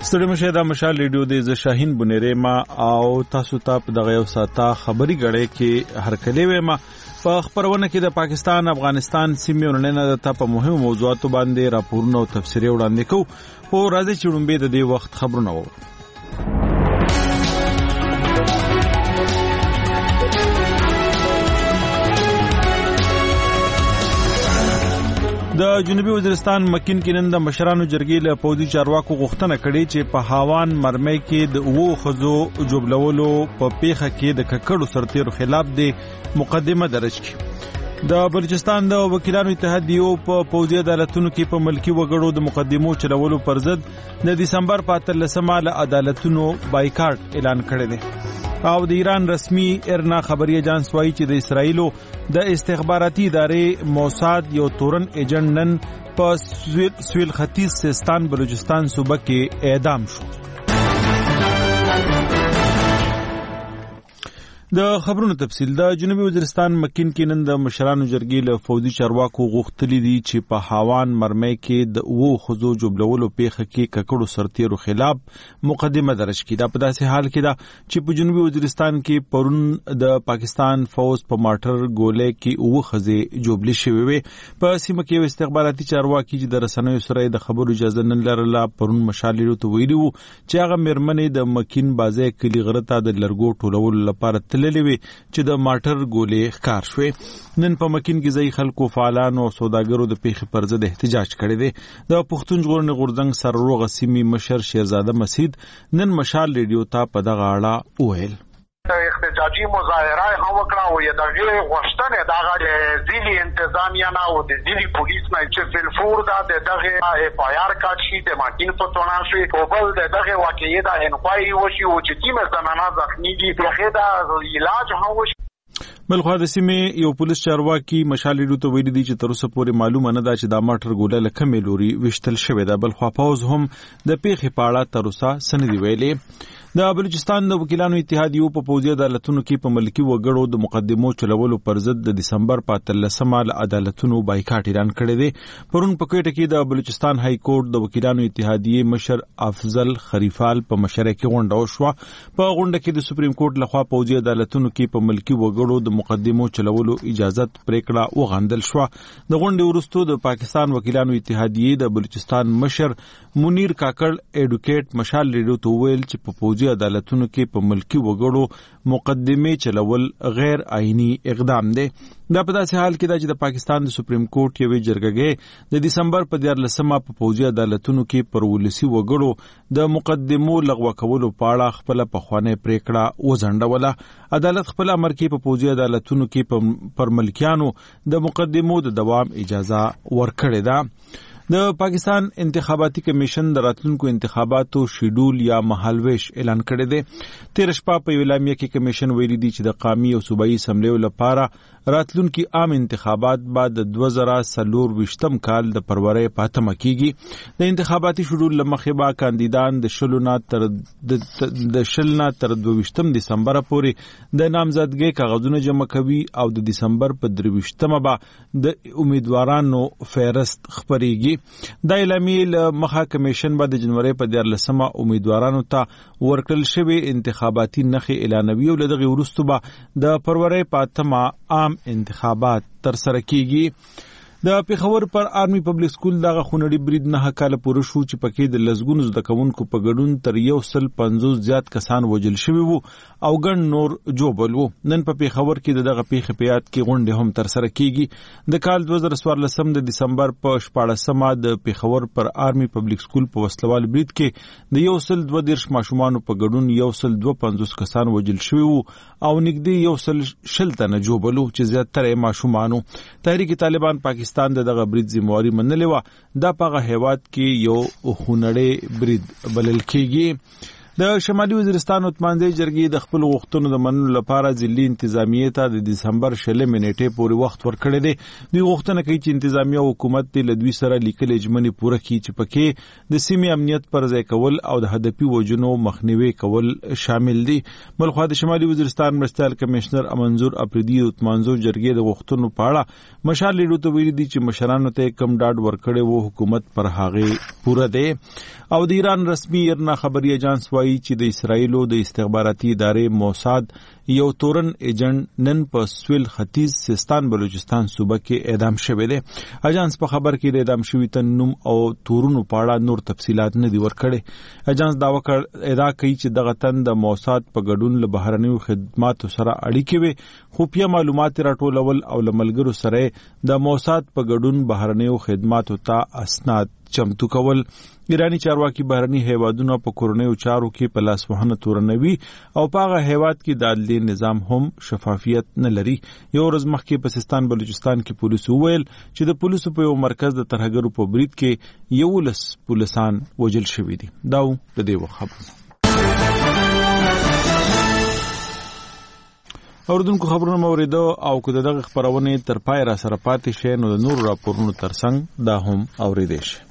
ستړي مشه دا مشال ریډیو د ز شاهین بنيره ما او تاسو ته په دغه یو ساته خبري غړې کې هر کلی وې ما په خبرونه کې د پاکستان افغانستان سیمې ورننه د په مهمو موضوعاتو باندې راپورونه او تفسیري وړاندې کوو او راځي چې ډومبه د دې وخت خبرونه وو. د جنوبي وزیرستان مکین کې نن د مشرانو جرګې له پوځي چارواکو غوښتنه کړې چې په هاوان مرمۍ کې د اوو خزو جوړولو په پیښه کې د ککړو سرتیرو خلاف د مقدمه درج کړي. د بلوچستان د وکیلانو اتحادیو په پوځي عدالتونو کې په ملکی وګړو د مقدمو چلولو پر ضد د دسمبر په 13 له عدالتونو بایکاټ اعلان کړی دی. او د ایران رسمي ارنا خبري اجانس وايي چې د اسرایلو د استخباراتي ادارې موساد یو تورن ایجنټ نن په سویل ختیځ سیستان بلوچستان صوبه کې اعدام شو. د خبرونو تفصیل د جنوبي وزیرستان مکین کې نن د مشرانو جرګې له فوجي چارواکو غوښتلي دي چې په هاوان مرمۍ کې د اوو خزو جوړولو پیښه کې ککړو سرتیرو خلاف مقدمه درج کړي. دا په داسې حال کې ده چې په جنوبي وزیرستان کې پرون د پاکستان فوج په ماټر ګولې کې اوو خزې جوړل شوې وي. په سیمه کې استخباراتي چارواکي چې د رسنیو سره د خبرو اجازه نه لرله پرون مشالې ته ویلي وو چې هغه مرمنې د مکین بازه کلی غرته د لرګو ټولولو لپاره لوي چې د ماټر ګولې ښکار شوې. نن په مکین کې ځای خلکو فعالانو او سوداګرو د پیښې پر ضد احتجاج کړی دی. د پښتون ژغورنې غورځنګ سرروغه سیمې مشر شیرزاده مسعود نن مشال ریډیو ته په دغه اړه وویل. احتجاجي مظاهره هم وکړه او دغه غوښتنه دغه ځینی انتظامیه نه او د ځینی پولیس نه چې فلفور دا دغه اف آی آر کارت شي د ماکین په تونان شي او بل دغه واقعي د انکوایري وشي او چې کومه زنانه زخمی دي هغه د علاج هم وشي. بلخوا د سیمې یو پولیس چارواکي مشال ریډیو ته ویلي دي چې تر اوسه پورې معلومه نه ده چې دا ماټر ګوله له کومې لوري وشتل شوې ده. بلخوا پوز هم د پیښې په اړه تر اوسه څه نه دي ویلي. د بلوچستان د وکیلانو اتحادیو په پوځي عدالتونو کې په ملکی وګړو د مقدمو چلولو پر ضد د دسمبر په 13 له عدالتونو بایکاټ اعلان کړی دی. پرون په کوټه کې د بلوچستان های کورټ د وکیلانو اتحادیې مشر افضل خریفال په مشره کې غونډه وشوه. په غونډه کې د سپریم کورټ لخوا پوځي عدالتونو کې په ملکی وګړو د مقدمو چلولو اجازت پریکړه وغندل شوه. د غونډې وروسته د پاکستان وکیلانو اتحادیې د بلوچستان مشر منیر کاکړ اډوکیټ مشال ریډیو ته ویل چې په عدالتونو کې په ملکی وګړو مقدمه چلول غیر آئینی اقدام دی. دا په داسې حال کې ده چې د پاکستان د سپریم کورټ یوې جرګې د دسمبر په 14 په پوځي عدالتونو کې پر ولسی وګړو د مقدمو لغوه کولو په اړه خپل پخوانۍ پریکړه وځنډوله. عدالت خپل امر کې په پوځي عدالتونو کې پر ملکیانو د مقدمو د دوام اجازه ورکړې ده. د پاکستان انتخاباتي کمیشن د راتلونکو انتخاباتو شیډول یا مهالویش اعلان کړی دی. تیر شپه په اعلامیه کې کمیشن ویلي دی چې د قومي او صوبایي اسمبلیو لپاره راتلونکي عام انتخابات بعد د 2024 کال د فروری په 8 کېږي. د انتخاباتي شیډول لمخې به کاندیدان د شلنا تر 22 دسمبر پورې د نامزدګۍ کاغذونه جمع کوي او د دسمبر په 23 به د امیدوارانو فهرست خپريږي. دا اعلامیه مخه کمیشن به د جنوري په 14 امیدوارانو ته ورکړل شوی انتخاباتي نخې اعلانوي او لدغه وروسته به د فروری په 8 عام انتخابات تر سره کیږي. د پیښور پر آرمی پبلک سکول دغه خونړي برید 9 کال پوره شو چې پکې د لزګونو زده کوونکو په ګډون تر 150 زیات کسان وژل شوي وو او ګڼ نور جوبل وو. نن په پیښور کې دغه پیښې په یاد کې غونډه هم تر سره کیږي. د کال 2014 د دسمبر په 14 د پیښور پر آرمی پبلک سکول په وسلوال برید کې د 122 ماشومان په ګډون 152 کسان وژل شوي وو او نږدې 100 تنه جوبل وو چې زیاتره ماشومانو. تحریک طالبان پاکستان دغه برید ذمہواری منلې و. دا په هغه هیواد کې یو خونړی برید بلل کېږي. د شمالي وزیرستان عثمانزی جرګې د خپل غوښتنو د منلو لپاره ځلي انتظامیې ته د دسمبر 16 نیټې پورې وخت ورکړی دی. دوی غوښتنه کوي چې انتظامیه حکومت له دوی سره لیکلې ژمنې پوره کړي چې پکې د سیمې امنیت پر ځای کول او د هدفي وجونو مخنیوي کول شامل دي. بلخوا د شمالي وزیرستان مرستیال کمشنر منظور اپریدي عثمانزو جرګې د غوښتنو په اړه مشال لیډو ته ویلي دي چې مشرانو ته کم ډاډ ورکړی وو حکومت پر هغې پوره دی. او د ایران رسمي ایرنا خبري اجانس وایي چې د اسرایلو د استخباراتي ادارې موساد یو تورن ایجنټ نن په سویل ختیځ سیستان بلوچستان صوبه کې اعدام شوی دی. اجانس په خبر کې د اعدام شوی تن نوم او تورونو په اړه نور تفصيلات نه دي ورکړي. اجانس دعوا کوي چې دغه تن د موساد په ګډون له بهرنیو خدماتو سره اړیکې وي، خفیه معلومات راټولول او له ملګرو سره د موساد په ګډون بهرنیو خدماتو ته اسناد چمتو کول. ایرانی چارواکي بهرني هیوادونو په کورونیو چارو کې په لاس وهنه تورنوي او په هغه هیواد کې د عدلي نظام هم شفافیت نه لري. یو ورځ مخکې په سیستان بلوچستان کې پولیسو وویل چې د پولیسو په یو مرکز د ترهګرو په برید کې 11 پولیسان وژل شوي دي. دا د دې خبرونه اوردونکو خبرونه موریدو او که دغه خبرونه تر پای را سره پاتې شي نو د نور راپورونو ترڅنګ دا هم اوریدئ شي.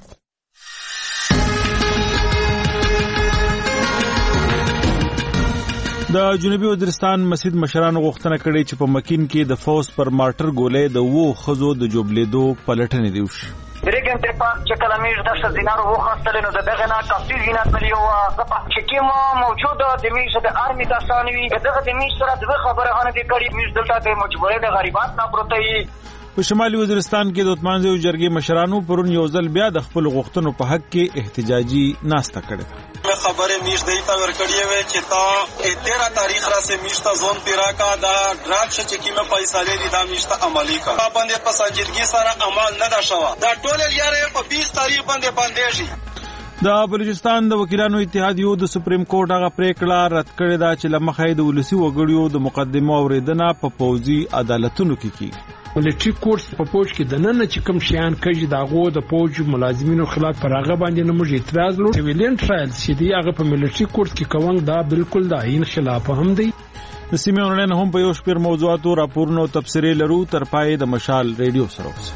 د جنوبي وزیرستان مسجد مشرانو غوښتنه کړې چې په مکین کې د فوز پر مارټر ګولې د وو خزو د جوبلیدو پلټنې دی وشي. درې ګنټې پس چې کله میش د 10 دینارو وخاستل نو دغه نه کافي زینت ملي او چې کیمه موجوده د میش د آرمي تاسانوي دغه د میش سره د خبره غنه دي کړي میش دلته د مجبورې د غریبات نه پروتې. په شمالي وزیرستان کې د عثمانزی جرګې مشرانو پرون یو ځل بیا د خپل غوښتنو په حق کې احتجاجي ناسته کړې. خبره میش دی تا ورکړی وي چې تا 13 تاریخ را سه میش تا زون پیرا کا دا ډراګ چې کیمه پیسې لري دا میش ته عملی کا باندې په سنجیدګي سره عمل نه دا شوا دا ټول یاره په 20 تاریخ باندې شي. د بلوچستان د وکیلانو اتحاد یو د سپریم کورټ هغه پریکړه رد کړې ده چې لمخې د ولسی وګړیو د مقدمه اوریدنه په پوځي عدالتونو کې کیږي. ملټری کورس په پوج کې د نن چې کوم شیان کوي داغو د پوج ملازمینو خلاف پر هغه باندې نه موږ اعتراض لرو. ویلین ټرایل چې دی هغه په ملټری کورس کې کوم دا بالکل د عین خلاف هم دی. د سیمې اونلاین هم په یو شپږ موضوعاتو راپورونو تفسیري لرو تر پای د مشال ریډیو سره اوسه.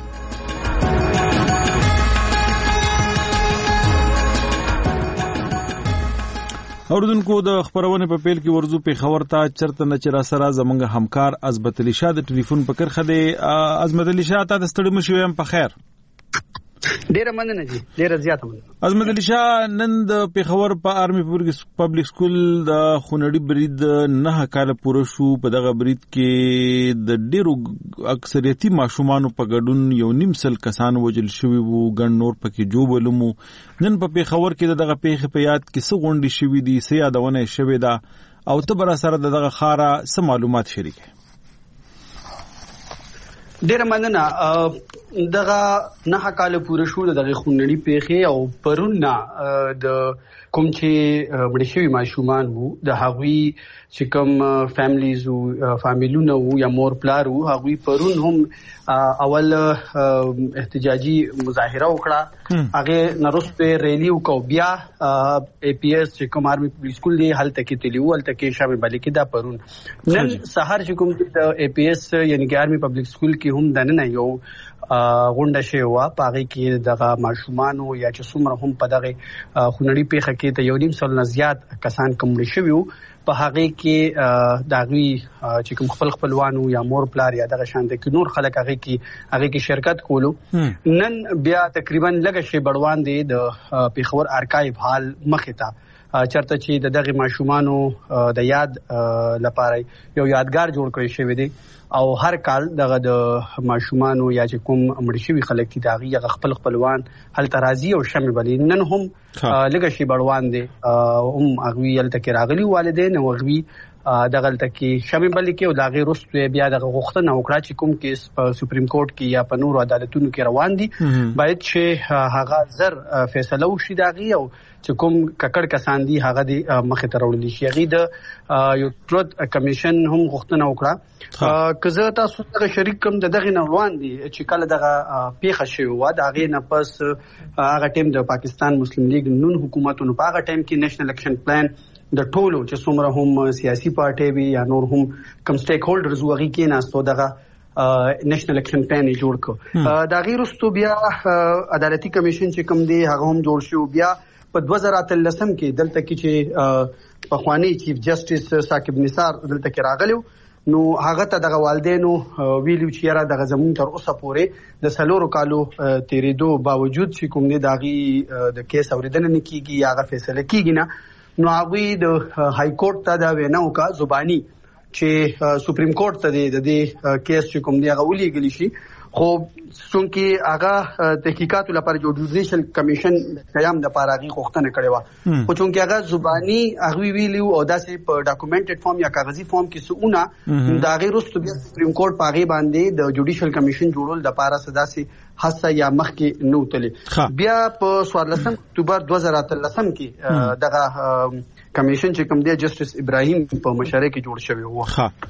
اوردونکو د خبرونه په پیل کې ورزو په خبر ته چرته نه چر سره زمونږ همکار عظمت علي شاه د ټلیفون په کرخه دی. عظمت علي شاه ته ستړي مشوي هم په خیر. ډیره مننه جی ډیره زیاته مننه. عظمت علي شاه نن د پیښور په آرمي پبلک سکول د خونړي برید 9 کال پوره شو. په دغه برید کې د ډیرو اکثریتي ماشومان په ګډون یو نیم سل کسان وژل شوي وو ګڼ نور پکې جوړولمو. نن په پیښور کې دغه پیښه په یاد کې څه غونډې شوي دي څه یادونه شوي ده او ته بر سره دغه خاره څه معلومات شریکه. ډیره مننه. دغه 9 کال پوره شو دغه خونړي پیښه او پرونه د کوم چې مړ شوي ماشومان وو د هغوی چې کوم فیملیز او فامیلونه وو یا مور پلار وو هغوی پرون هم اول احتجاجي مظاهره وکړه. هغه نرسته ریلی وکاو بیا ای پی ایس چې کوم آرمي پولیس سکول دی هلته کې تلیو هلته کې شامل بلکې دا پرون نن سحر چې کوم د ای پی ایس یعنی کې آرمي پبلک سکول کې هم دنه یو غونډه شوی و پاره کې دغه ماشومانو یا چې څومره هم په دغه خونړي پیښه کې ته یو نیم سل نه زیات کسان کوم شوی په هغه کې داغوی چې کوم خپلوانو یا مور پلار یا دغه شان د نور خلک هغه کې شرکت کولو. نن بیا تقریبا لږ شی بړوان دي د پیښور ارکایو حال مخه ته چرته چې دغه ماشومانو د یاد لپاره یو یادګار جوړ کړی شوی دی او هر کال دغه د ماشومانو یا چې کوم مړ شوي خلک دي دغه خپلوان هلته راځي او شمه بلی. نن هم لږ شی بړوان دي هم هغوی هلته کې راغلي والدین او هغوی دغه هلته کې شمه بلی کې او د هغې وروسته بیا دغه غوښتنه وکړه چې کوم کیس په سپریم کورټ کې یا په نورو عدالتونو کې روان دي باید چې هغه زر فیصله وشي د هغې او چې کوم ککړ کسان دي هغه د مخې ته راوړل شي. هغې د یو ټروت کمیشن هم غوښتنه وکړه. که زه تاسو سره شریک کوم د دغې نه روان دي چې کله دغه پیښه شوې وه د هغې نه پس هغه ټایم د پاکستان مسلم لیگ نون حکومتونو په هغه ټایم کې نیشنل اکشن پلان د ټولو چې څومره هم سیاسي پارټي وي یا نور هم کم سټیک هولډرز وغي کې ناستو دغه نېشنل اکشن پلان جوړ کړ. دا غیر واستو بیا عدالتي کمیشن چې کوم دی هغه هم جوړ شو. بیا په 2013 کې دلته کې چې پخوانی چیف جسټس ثاقب نثار دلته کې راغلو نو هغه ته دغه والدینو ویلو چې یاره دغه زمون تر اوسه پورې د سلورو کالو تیرېدو باوجود چې کوم دی داغي د کیس اوریدل نه کیږي یا هغه فیصله کیږي نه نو هغه د های کورټ ته دا ویناو کا زبانی چې سپریم کورټ ته د دې کیس چې کوم دی هغه ولېګلی شي خو څنګه هغه تحقیقات لپاره جوډیشل کمیشن قیام د پاراغي غوښتنه کړې و خو څنګه هغه زبانی هغه ویلو او داسې په ډاکومېنټډ فارم یا کاغذي فارم کې سونه دا غیر واستو بیا سپریم کورټ پاغي باندې د جوډیشل کمیشن جوړول د پارا صداسي حصہ یا مخ کې نو تلې. بیا په 14 اکتوبر 2013 کې دغه کمیشن چې کوم دی جسټس ابراهیم په مشرۍ کې جوړ شوی و.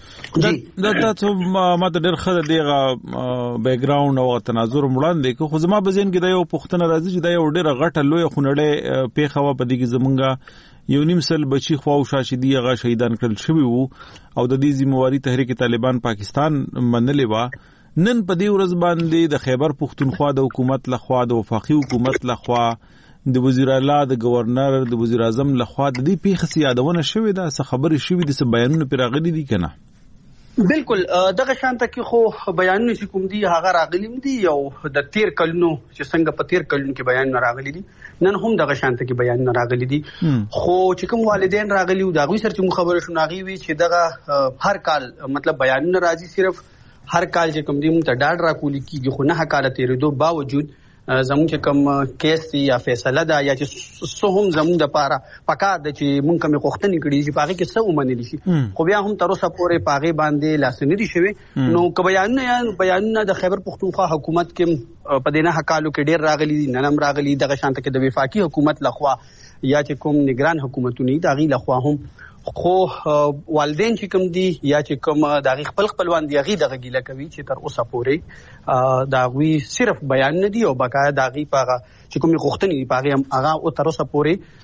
دا تاسو ما د ډېر خد دیغه بیک گراوند او تناظر وړاندې کو خو زما بزین کې دا یو پښتنه راځي چې دا یو ډېر غټه لوی خونړې پیښه په دې کې زمونږه یو نیم سل بچی خو او شاشدي هغه شهیدان کړل شوی وو او د دې ذمہواری تحریک طالبان پاکستان منلې و. نن په دې ورځ باندې د خیبر پختونخوا د حکومت لخوا د وفاقي حکومت لخوا د وزیر اعلی د گورنر د وزیر اعظم لخوا د دې پیښې یادونه شوې ده څه خبرې شوې دي څه بیانونه پیراغلي دي کنه. بالکل دغه شانته کې خو بیانونه چې کوم دي هغه راغلي دي او د 13 کلونو چې څنګه په 13 کلونو کې بیان راغلي دي نن هم دغه شانته کې بیان راغلي دي خو چې کوم والدین راغلي دا غوي سره چې خبره شوناغي وي چې دغه هر کال مطلب بیانونه راځي صرف هر کال چې کوم دی مونږ ته ډاډ راکولي کیږي خو نه کال تیرېدو باوجود زموږ چې کوم کیس یا فیصله ده یا چې سهم زموږ د پاره پکار د چې مونږ کوم غوښتنې کړې چې پاغه کې څه ومنل شي خو بیا هم تر اوسه پورې پاغه باندې لاسنی دي شوی نو بیانونه د خیبر پختونخوا حکومت کې په دینه حقالو کې ډیر راغلي ننم راغلي دغه شانته کې د وفاقي حکومت لخوا یا چې کوم نگران حکومتونه دا غي لخوا هم خو والدین چې کوم دي یا چې کوم د خپلوان دی غي دغه ګیله کوي چې تر اوسه پورې دا غوي صرف بیان نه دی او بقایا دا غي پاغه چې کوم غوښتنې دی پاغه هغه او تر اوسه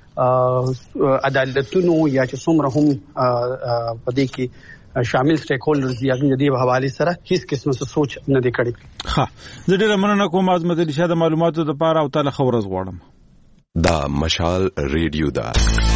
پورې عدالتونو یا چې څومره هم په دې کې شامل سټیک هولډرز یا د دې حواله سره هیڅ قسم څه سوچ نه دی کړی. ها زه ډېر مننه کوم عظمت علي شاه د معلوماتو لپاره او تعالی خبرز غواړم. دا مشال ریډیو دا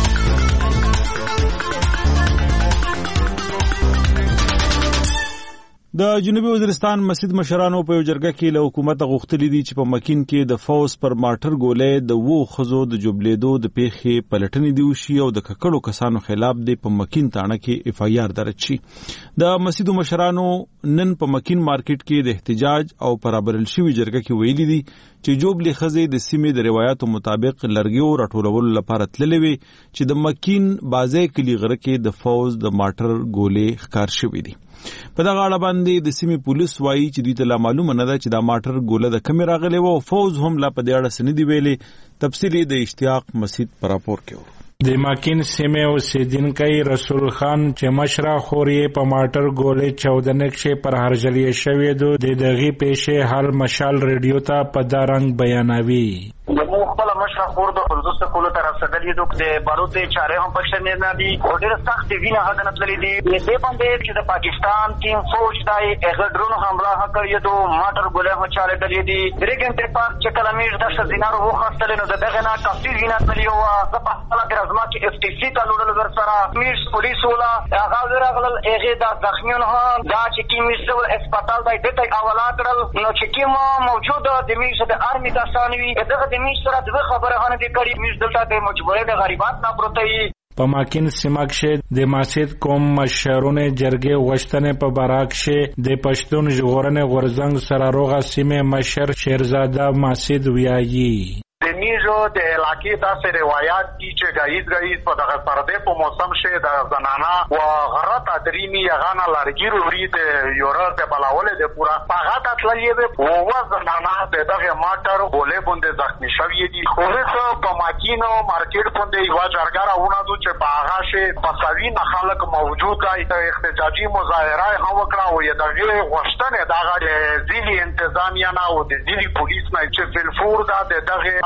د جنوبي وزیرستان مسجد مشرانو په جرګه کې له حکومت غوښتلې دي چې په مکین کې د فوز پر ماټر ګولې د وو خزو د جوبلیدو د پیښې پلټنې دی وشي او د ککړو کسانو خلاف د په مکین تانه کې اف آی آر درج شي. د مسجد مشرانو نن په مکین مارکیټ کې د احتجاج او پرابرل شوی جرګه کې ویلي دي چې جوبلی خزې د سیمې د روایتو مطابق لرګیو راټولولو لپاره تللې وي چې د مکین بازه کلی غره کې د فوز د ماټر ګولې ښکار شوی دي. په دغه اړه باندې د سیمې پولیس وایي چې دوی ته لا معلومه نه ده چې دا ماټر ګوله د کومې راغلی و او فوز هم لا په دې اړه څه نه دي ویلي. تفصیل د اشتیاق مسعود په راپور کې و. د ماکین سیمه اوسیدونکي رسول خان چې مشره خوري په ماټر ګولې 14 نقشه پر هرجلې شوې د دغه پیښې حل مشال ریډیو ته په دارنګ بیانوي. مو خپل مشره خور د خلوص کولو تر رسیدلې د باروت چاره هم پښه نه دي او ډېر سخت وینه هغه نتلې دي دې باندې چې د پاکستان ټیم فوج دای هغه ډرون حمله کړی دو ماټر ګولې هم چاله دلې دي درې غنټه پات چې کلمې د شزینارو وخاستل نو دغه نه کافي وینه تللی او د پخپله درزما کې اف ټي سي ته لوړل ورسره میرس پولیس ولا هغه ورغلل هغه د زخمیون هم دا چې کیمیسو هسپتال دای دته اولا کړل نو چې کیما موجوده د میرس د ارمی داسانوي دغه د میرس سره د خبره هانه دي کړي میرس دلته د مجبورې د غریبات نه پروتي. په ماکین سیمه کې د مسجد کوم مشرونه جرګې وشتنه په براک شه د پښتون ژغورنې غورزنګ سره روغه سیمه مشر شیرزاده مسجد ویایي د میزو د علاقې داسې روایت دي چې غایز په دغه پرده په موسم شه د زنانا او غرت ادرینی غانا لارګي وروړي د یورا په بلاولې د پورا هغه تللې ده او زنانا د دغه ماټر بولې باندې زخمی شوی دي خو څه په ماکینو مارکیټ باندې یو جرګه راوونه چې په هغه شه پسوي نه خلک موجود دي د احتجاجي مظاهره هم وکړه او دغه غوښتنه دغه ځینی انتظامیه نه او د ځینی پولیس نه چې فلفور دا دغه اف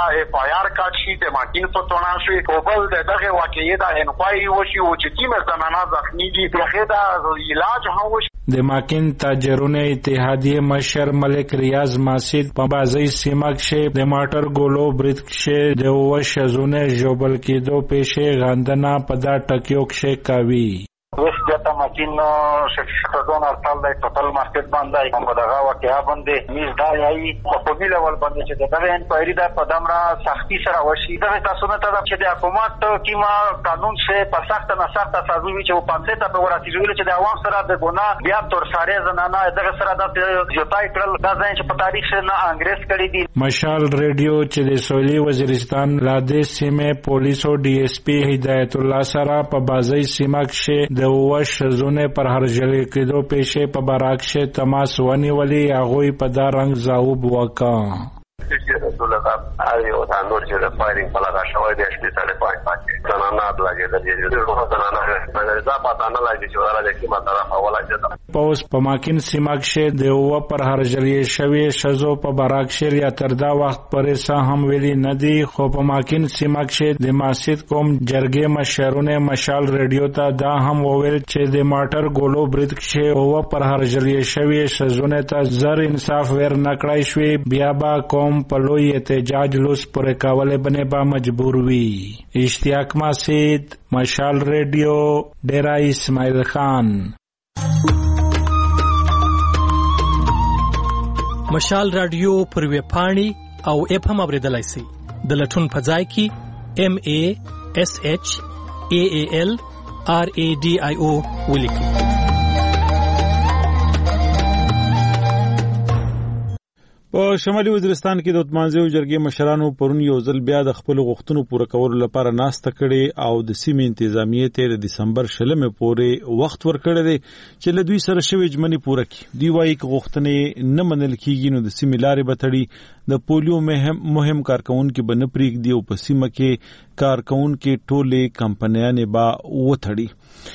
آر کارت شي د ماشين فتونا شي او بل دغه واقعي د انکوایري وشي او چې کومه زنانه زخمی دي هغه د علاج هم وشي. د ماکین تاجرونو اتحادیه مشر ملک ریاض ماسید په بازی سیمه کې د ماټر ګولو برید کې د وشزونه جوبل کېدو پېښه غندنه په دا ټکیو کې کوي. وس جاتا ماکین شخصون ارتال دی ټوټل مارکیټ باندې کوم دغه واقعیا باندې میز دا یي په پولیل ول باندې چې دغه انکوایري دا په دمره سختي سره وشي. دا تاسو نه ته چې د حکومت کیما قانون شه په سخت نه سخت تاسو وی چې په 5 ته ورته ویل چې د عوام سره د ګناه بیا تر ساره زنانه دغه سره د جوتای کړل دا ځین چې په تاریخ سره نه انګريز کړی دي. مشال ریډیو چې د سویلي وزیرستان لاده سیمه پولیسو ډي اس پی هدایت الله سره په بازی سیمه کې د وشزونه پر هرجلې کېدو پېښه په براکشه تماس ونیولې هغوی په دا رنګ ځواب وکړ. رسول الله هغه او د نور چې د فایرینګ په لاره شوی د شپږ پاکستان زنانات لګېدل دي زنانات په ځا پاتہ نه لګي چې ورته کې مطلب اوله چې پوس په ماکین سیمه کې د و پر هرجلې شوی شزو په براکشه یا تر دا وخت پرې سه هم ویلي نه دي خو په ماکین سیمه کې د ماسید کوم جرګې مشرونه مشال ریډیو ته دا هم وویل چې د ماټر ګولو برید کې و پر هرجلې شوی شزونه ته زر انصاف ور نکړای شوی بیا با کوم په لوی احتجاج لوس پر کاوله بنه با مجبور وی. اشتیاق ماسید مشال ریډیو ډیرا اسماعیل خان. مشال رادیو پر وی پاڼي او اپ هم اوریدلای شي د لټون په ځای کې MASHALRADIO ولیکي. په شمالي وزیرستان کې د عثمانزیو جرګې مشرانو پرون یو ځل بیا د خپل غوښتنو پوره کولو لپاره ناسته کړې او د سیمې انتظامیې ته د دسمبر شلمې پورې وخت ورکړی دی چې له دوی سره شوې ژمنې پوره کړي. دوی وایي که غوښتنې نه منل کېږي نو د سیمې لارې به تړي، د پولیو مهم کارکونکي به نه پرېږدي او په سیمه کې کارکونکي ټولې کمپنیانې به وتړي.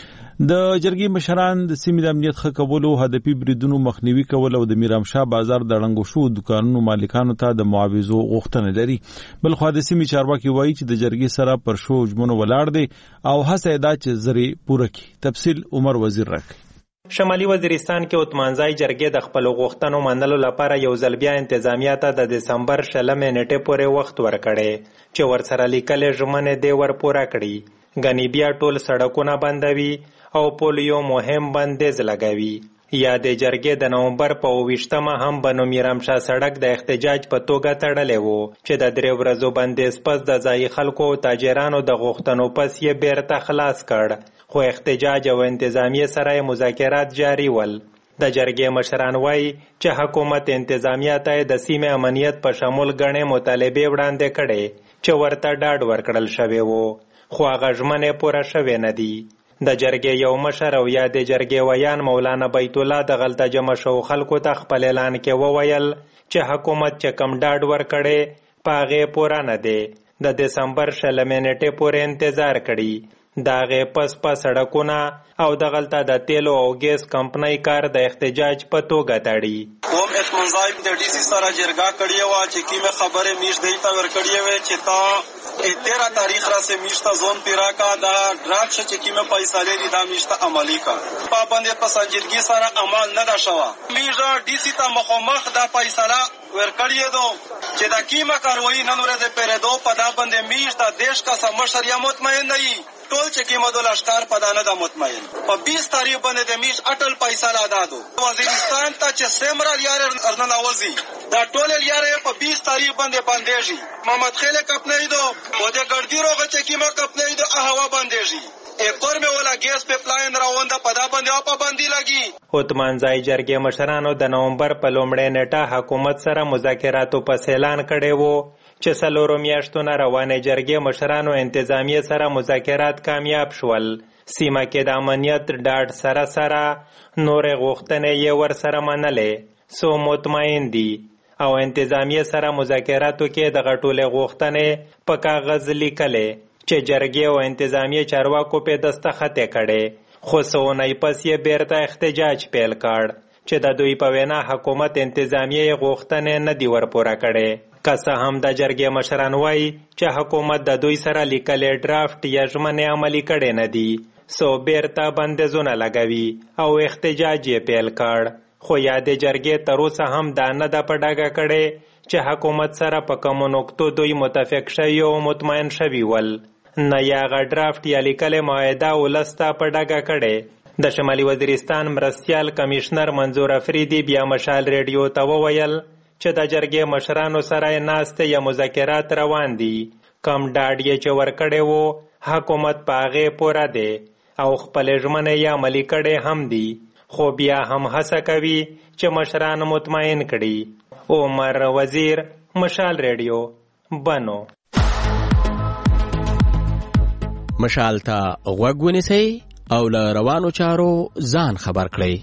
د جرګې مشران د سیمې د امنیت ښه کولو، هدفي بریدونو مخنیوي کول او د میرامشاه بازار د ړنګو شوو دوکانونو مالکانو ته د معاوضو غوښتنه لري. بلخوا د سیمې چارواکي وایي چې د جرګې سره پر شو ژمنو ولاړ دی او هڅه یې ده چې زرې پوره کړي. تفصیل عمر وزیر راکړي. شمالي وزیرستان کې عثمانزای جرګې د خپل غوښتنو منلو لپاره یو ځل بیا انتظامیه ته د دسمبر شلمې نیټې پورې وخت ورکړی چې ورسره لیکلې ژمنې دې ور پوره کړي. ګنې بیا ټول سړکونه بندوي او پولیو مهم بندیز لګوي. یا د جرګې د نومبر په 28مه هم بنو میرامشاه سړک د احتجاج په توګه تړلی و چې د 3 ورځو بندیز پس د ځایي خلکو او تاجرانو د غوښتنو پس یې بیرته خلاص کړ، خو احتجاج او انتظامیه سره مذاکرات جاری ول. د جرګې مشران وایي چې حکومت انتظامیه ته د سیمې امنیت په شمول ګڼې مطالبې وړاندې کړې چې ورته ډاډ ورکړل شوی و، خو هغه ژمنې پوره شوې نه دي. د جرګې یو مشر او یا د جرګې ویان مولانا بیت الله د غلطه جمع شو خلکو ته خپل اعلان کې وویل چې حکومت چې کم ډاډ ورکړي په هغې پوره نه دی. د دسمبر شلمې نیټې پورې انتظار کړي. د هغې پس په سړکونه او د غلطه د تیلو او ګیس کمپنۍ کار د احتجاج په توګه تړي. کوم اطمنځای د ډي سي سره جرګه کړې وه چې کومې خبرې میش دی ته ورکړې وې چې تا 13 تاریخ را سے میشتا زون پیرا کا دا ډراک چې کومه فیصله دي دا میشتا عملی کا پابند په سنجیدګي سره عمل نه دا شوا. میژه ډي سي ته مخامخ دا فیصله ورکړې دو چې دا کیمه کاروایی نن ورځ پیرېدو په دا باندې میشتا دیش کا سمشر یا مطمئن نه وي ټول چې کیمه د لشکار په دانه دا مطمئن په 20 تاریخ باندې د میش اټل فیصله دادو وزیرستان ته چې سیمرال یار ارنناوزي دا ټول یار په 20 تاریخ باندې باندېږي. محمد خیل کپنې دو او د ګردی روغه چې کیمه کپنې دو هوا باندېږي اپر مې ولا ګیس پایپلاین راونده په دا باندې پابندي لګي. عثمانزای جرګې مشرانو د نومبر په لومړۍ نیټه حکومت سره مذاکراتو پس اعلان کړی وو چې څلورو میاشتو نه روانې جرګې مشرانو انتظامیه سره مذاکرات کامیاب شول. سیمه کې د امنیت ډاډ سره سره نورې غوښتنې یې ورسره منلې سو مطمئن دي او انتظامیه سره مذاکراتو کې دغه ټولې غوښتنې په کاغذ لیکلې چې جرګې او انتظامیه چارواکو په دستخط کړي. خو څو پس یې بیرته احتجاج پیل کړ چې د دوی په وینا حکومت انتظامیه غوښتنې نه دی ورپوره کړي. که څه هم د جرګې مشران وایي چې حکومت د دوی سره لیکلې ډرافټ یا ژمنې عملي کړې نه دي، سو بیرته بندیزونه لګوي او احتجاج یې پیل کړ. خو یادې جرګې تر اوسه هم دا نه ده په ډاګه کړې چې حکومت سره په کومو نقطو دوی متفق شوي او مطمئن شوي ول، نه یې هغه ډرافټ یا لیکلې معاهده ولس ته په ډاګه کړې. د شمالي وزیرستان مرستیال کمیشنر منظور افریدي بیا مشال ریډیو ته وویل چې د جرګې مشرانو سره یې ناستې یا مذاکرات روان دي. کم ډاډ یې چې ورکړی و حکومت په هغې پوره دی او خپلې ژمنې یې عملي کړې هم دي، خو بیا هم هڅه کوي چې مشران مطمئن کړي. عمر وزیر، مشال ریډیو، بنو. مشال ته غوږ ونیسئ او له روانو چارو ځان خبر کړئ.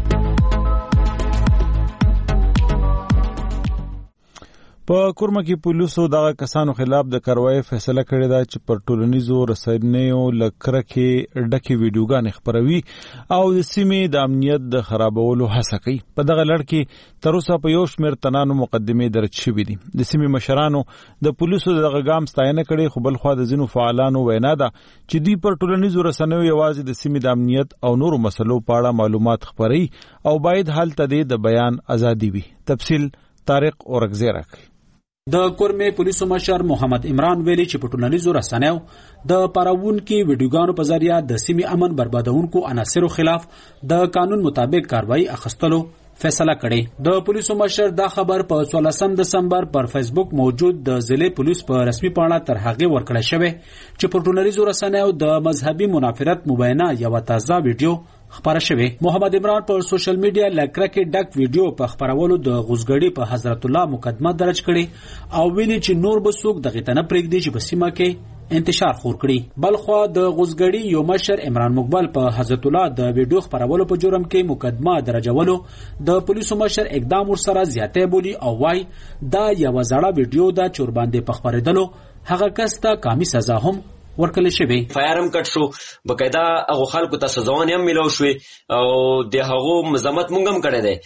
په کورمه کې پولیسو دغه کسانو خلاف د کاروایی فیصله کړې ده چې پر ټولنیزو رسنیو له کرکې ډکې ویډیوګانې خپروي او د سیمې د امنیت د خرابولو هڅه کوي. په دغه لړ کې تر اوسه په یو شمېر تنانو مقدمې درج شوي دي. د سیمې مشرانو د پولیسو دغه ګام ستاینه کړې، خو بل خوا د ځینو فعالانو وینا ده چې دوی پر ټولنیزو رسنیو یوازې د سیمې د امنیت او نورو مسلو په اړه معلومات خپروي او باید هلته د بیان ازادي وي. تفصیل طارق اورکزی راکوي. د کورمې پولیسو مشر محمد عمران ویلي چې په ټولنیزو رسنیو د پاراونکو ویډیوګانو په ذریعہ د سیمې امن بربادونکو عناصرو خلاف د قانون مطابق کاروایی اخیستلو فیصله کړې. د پولیسو مشر دا خبر په 16 دسمبر پر فیسبوک موجود د ضلع پولیس په رسمي پاڼه تر هغه ورکړل شوی چې په ټولنیزو رسنیو د مذهبي منافرت مبینه یو تازه ویډیو خبره شوی. محمد عمران پر سوشل میډیا لکره کې ډک ویډیو په خبرولو د غوزګړی په حضرت الله مقدمه درج کړي او ویلي چې نور به څوک دغه تنه پرېږدي چې په سیمه کې انتشار خور کړي. بلخوا د غوزګړی یو مشر عمران مقبل په حضرت الله د ویډیو خبرولو په جرم کې مقدمه درجولو د پولیسو مشر اقدام ورسره زیاته بولی او وای دا یو زړه ویډیو دا چور باندې په خبرېدلو هغه کس ته قامي سزا هم ورکړل شوی. فایرم کټ شو، بقاعده هغه خلکو ته سزاونه هم ملو شوې او د هغه مزمت مونږ هم کړی دی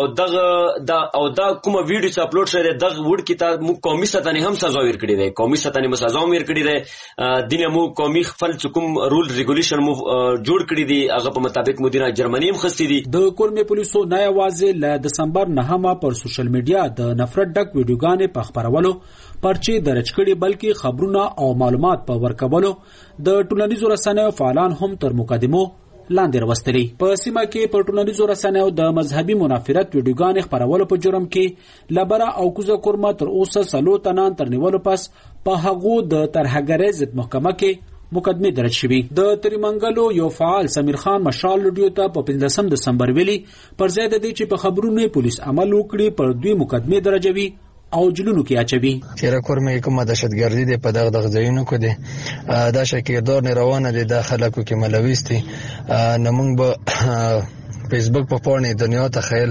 او دا کومه ویډیو چې اپلوډ شوی دی دغه وډ کې ته مو قومي ستنې هم سزا ورکړي دی، قومي ستنې مو سزا ورکړي دی. دینه مو قومي خپل کوم رول ریګولیشن مو جوړ کړی دی، هغه په مطابق مدینه جرمنی هم خستی دي. د کورمې پولیسو نه یوازې ل دسمبر 9 پر سوشل میډیا د نفرت ډک ویډیوګانې په خبرولو پرچې درج کړي، بلکې خبرونه او معلومات په ورکولو د ټولنیزو رسنیو فعالان هم تر مقدمو لاندې راوستلي. په سیمه کې په ټولنیزو رسنیو د مذهبي منافرت ویډیوګانې خبرولو په جرم کې لبره او کوزه کورمه تر اوسه 3 تنان تر نیولو پس په هغو د ترهګرۍ ضد محکمه کې مقدمه درج شوی. د تریمنګلو یو فعال سمیر خان مشال لډیو ته په 15 دسمبر ویلي پر ځای د دې چې په خبرونو پولیس عمل وکړي پر دوی مقدمه درجوي او جلونو کې اچوي. چیرې کورمې کومه دهشتګردي ده په دغه ځایونو کې ده، دا شکیردار نه روانه دي د خلکو کې ملويستي نو موږ به فیسبوک په پورنی دنیا ته خیل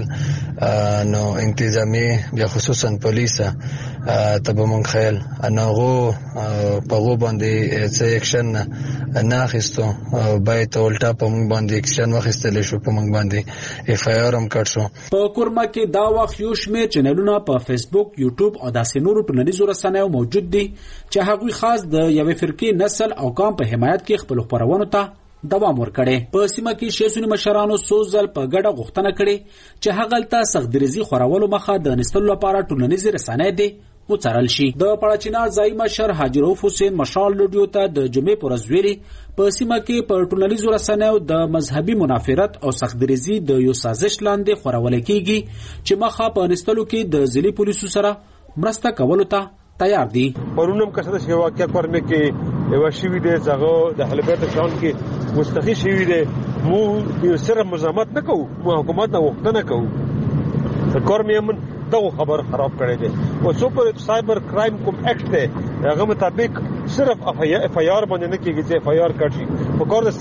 نو انتظامی بیا خصوصا پولیس ته به مونږ خیل انغو په غو باندې څه اکشن نه اخیستو، باید ولټا په مونږ باندې اکشن واخیستل شو، په مونږ باندې اف آی آر هم کړ شو. په کورما کې دا وخت یو شمېر چینلونه په فیسبوک، یوټیوب او داسې نورو ټولنیزو رسنیو موجود دي چې هغوی خاص د یوې فرقې نسل او قوم په حمایت کې خپل خبرونو ته دوام ورکړي. په سیمه کې شیسونی مشرانو سوزل په ګډه غوښتنه کړي چې هغلته سختدریزي خورولو مخه د نستلو لپاره ټولنیزې رسنۍ دي وڅارل شي. د پړچینا ځای مشر حاجی رؤف حسین مشال لډیو ته د جمعې پر ورځ ویلي په سیمه کې په ټولنیزو رسنیو د مذهبي منافرت او سختدریزي د یو سازش لاندې خورول کېږي چې مخه په نستلو کې د ځلي پولیسو سره مرسته کولو ته تیار دي. پرونم کسه چې واقعیا پرمه کې یو شی دی زغه د حلبیت شان کې مستخی شوی دی، مو سره مزاحمت نه کوو، مو حکومت نه وختنه کوو. د کورمې من دغه خبر خراب کړی دی او سپر سایبر کرائم کوم ایکټ دی هغه مطابق صرف اف آی آر باندې نه کېږي چې اف آی آر کړي، په کار د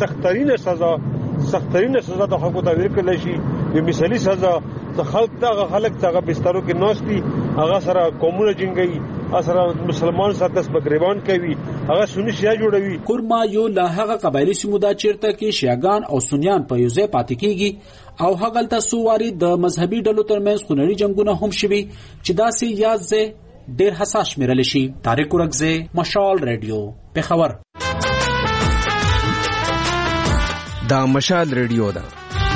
سخترینه سزا د حکومت ورکړل شي. د مثالی سزا د خلک څنګه بسترو کې ناشتي هغه سره قومونه جنګي اثر مسلمان سره تسبګریبان کوي، هغه سنی شیا جوړوي. کورما یو له هغه قبایلی سیمه چیرته کې شیعاګان او سنیان په یو ځای پاتې کیږي او هغه تل سوواري د مذهبي ډلو ترمنځ خونړي جنگونه هم شوي چې داسې یاد ځای ډیر حساس شمیرل شي. طارق ورکزی، مشال ریډیو، پېښور. دا مشال ریډیو ده.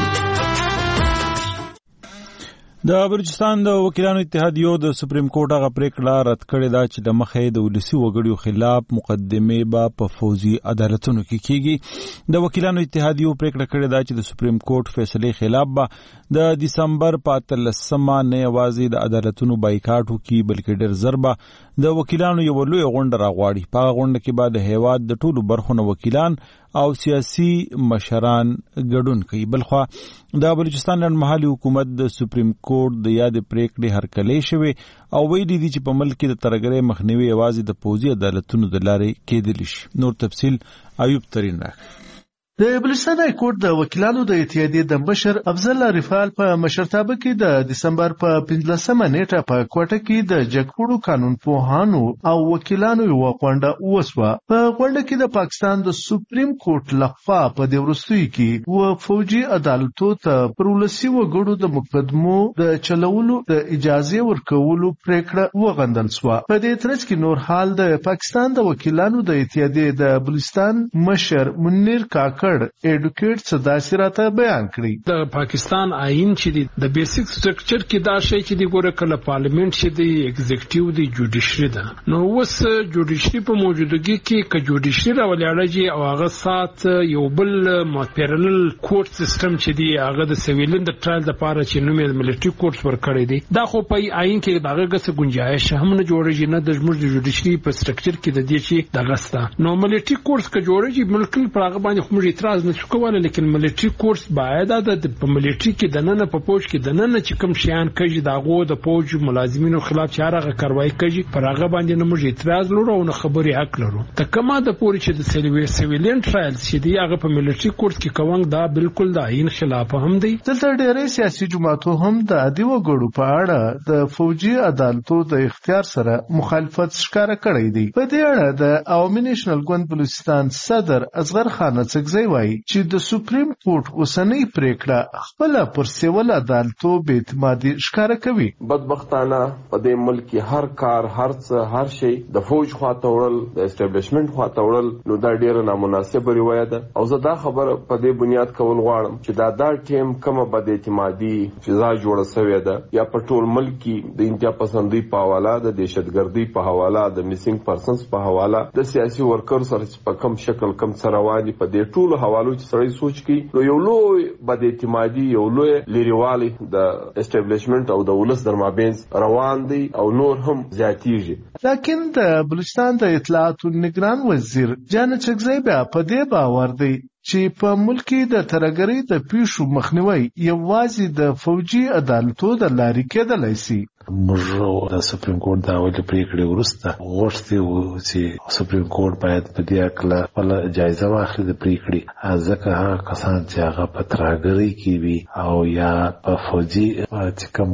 د بلوچستان د وکیلانو اتحادیو د سپریم کورټ هغه پریکړه رد کړې ده چې د مخې د ولسي وګړو خلاف مقدمې به په فوزي عدالتونو کې کیږي. د وکیلانو اتحادیو پریکړه کړې ده چې د سپریم کورټ فیصلې خلاف به د دسمبر په 13مه نه یوازې د عدالتونو بایکاټ وکړي بلکې ډېر زر به د وکیلانو یو لوی غونډه راغواړي. په هغه غونډه کې به د هیواد د ټولو برخو نه وکیلان او سیاسي مشران ګډون کوي. بلخوا د بلوچستان لنډمهالي حکومت د سپریم کورټ د یاد پریکړې هرکلی شوی او ویلي دي چې په ملک کې د ترګرۍ مخنیوي یوازې د پوځي عدالتونو د لارې کېدلی شي. نور تفصیل ایوب ترین راکړي. د بلوچستان های کورټ د وکیلانو د اتحادیې د مشر افضل رفال په مشرتابه کې د دسمبر په 15مه نیټه په کوټه کې د جګپوړو قانون پوهانو او وکیلانو یو غونډه وسوه. په غونډه کې د پاکستان د سپریم کورټ لخوا په د وروستي کې و فوجي عدالتو ته پر ولسي وګړو د مقدمو د چلولو د اجازه ورکولو پریکړه وغندل شوه. په دې ترڅ کې نور حال د پاکستان د وکیلانو د اتحادیې د بلوچستان مشر منیر کاکړ ایډوکیټ صداسي راته بیان کړی. د پاکستان آئین چې دی د بیسیک سټرکچر کې دا شی چې دی ګوره کله پارلیمنت چې دی ایگزیکټیو دی جوډیشری ده. نو وس جوډیشری په موجودګي کې ک جوډیشری راولېږي او هغه سات یو بل پیرالل کورټ سیستم چې دی هغه د سیویلین د ټرایل لپاره چې نومې ملټری کورټس ورکړی دی. دا خو په آئین کې دغه څه گنجائش هم نه جوړیږي نه د زموږ جوډیشری په سټرکچر کې د دې چې دغه ستا نو ملټری کورټس ک جوړیږي ملک پر هغه باندې کوم اعتراض نه کوله. لیکن ملټری کورس باید د ملټری کې د نن په پوج کې د نن چې کوم شیان کوي داغو د پوج ملازمینو خلاف چارغه کاروایی کوي پر هغه باندې نه موږ اعتراض لرو او نه خبري حق لرو. ته کومه د پوري چې د سیویلین ټرایلز چې دی هغه په ملټری کورس کې کوم دا بالکل د آئین خلاف هم دی. دلته ډېرې سیاسي جماعتو هم د عادي وګړو په اړه د فوجي عدالتو د اختیار سره مخالفت ښکاره کړی دی. په دې اړه د عوامي نېشنل ګوند بلوچستان صدر اصغر خان څکزی وایي چې د سپریم کورټ اوسنۍ پریکړه خپل پر سیول عدالتو به اعتمادي ښکاره کوي. بدبختانه په دې ملک کې هر کار هر څه هر شی د فوج خواته وړل د اسټابلیشمنت خواته وړل نو دا ډیره نامناسبه روایت ده او زه دا خبره په دې بنیاد کول غواړم چې دا ټیم کومه بد اعتمادي فضا جوړه شوې ده یا په ټول ملک کې د انتها پسندۍ په حواله د دهشتګردۍ په حواله د میسینګ پرسنز په حواله د سیاسي ورکر سره په کم شکل کم سرواني په دې ټول حوالو چې سړی سوچ کی نو یو لوی بد اعتمادي یو لوی لریوالي د اسټابلیشمنت او د ولس درمابینز روان دي او نور هم زیاتیږي. لکن د بلوچستان د اطلاعات نگران وزیر جان چکزی بیا په دې باور دی چې په ملک د ترګری د پیښو مخنیوي یوازې د فوجي عدالتو د لارې کېدلی شي. موږ د سپریم کورټ د اولې پریکړې وروسته غوښتي چې سپریم کورټ باید په دې اړه خپله جایزه واخلي د پریکړې ځکه هغه کسان چې هغه په ترګری کې وي او یا په فوجي چې کوم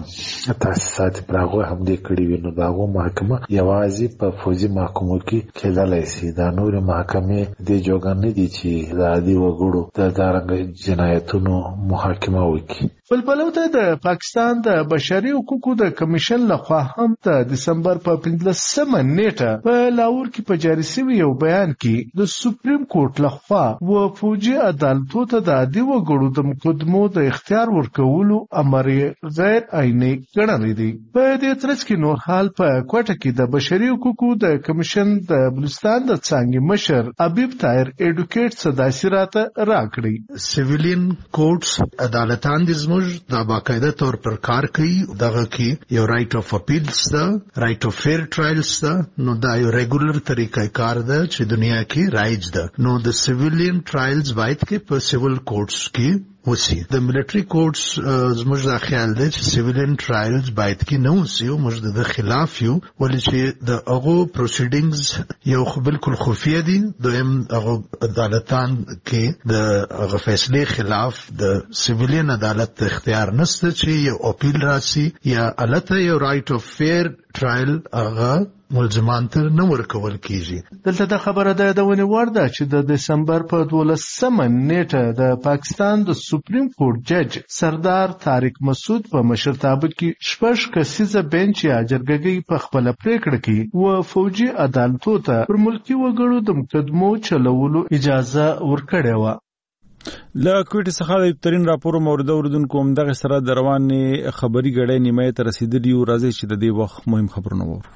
تاسیسات پر هغه حمله کړې وي نو دا هغه محکمه یوازې په فوجي محکمو کې کېدلی شي. دا نور محکمې د جوګان نه دي چې د عادي وګړو د دارنګ جنایتونو محاکمه وکړي. بلبلوته د پاکستان د بشري حقوقو د کمیشن لخوا هم د دسمبر په 15مه نیټه په لاهور کې په جاری شوی یو بیان کې د سپریم کورټ لخوا و فوجي عدالتو ته د عادي وګړو د مقدمو د اختیار ورکولو امر غیر آئیني ګڼلی دی. په دې ترڅ کې نور حال په کوټه کې د بشري حقوقو د کمیشن د بلوچستان د څانګې مشر حبیب طاهر ایډوکیټ صداسي راته راکړی. سیویلین کورټس عدالتان دي دا باقاعده طور پر کار کوي. دغه کې یو رائټ اف اپیلز ده، رائټ اف فیر ټرایلز ده. نو دا یو ریګولر طریقې کار ده چې دنیا کې رایج ده. نو د سیویلین ټرایلز باید کې په سیول کورټس کې وسی. د ملټری کورټس زموږ د خیال دی چې سیویلین ټرایلز باید کې نه وسی او موږ د خلاف یو ولې چې د هغه پروسیډینګز یو بالکل خفیه دي. دویم هغه عدالتان کې د هغه فیصله خلاف د سیویلین عدالت اختیار نشته چې یو اپیل راسي یا الته یو رائټ اف فیر ټرایل هغه ملزمان ته نه ورکول کیږي. دلته د خبره د یادونې وړ ده چې د دسمبر په 12 نیټه د پاکستان د سپریم کورټ جج سردار طارق مسعود په مشرتابه کې 6 کسیزه بنچ یا جرګه په خپل پریکړه کې و فوجي عدالتو ته پر ملکی وګړو د مقدمو چلولو اجازه ورکړې و. له کوټې څخه د ترين راپور مورد اوردونکو هم دغه سره د روانې خبري غړې نیمه ته رسیدلی او راځي چې د دې وخت مهم خبرونه وو.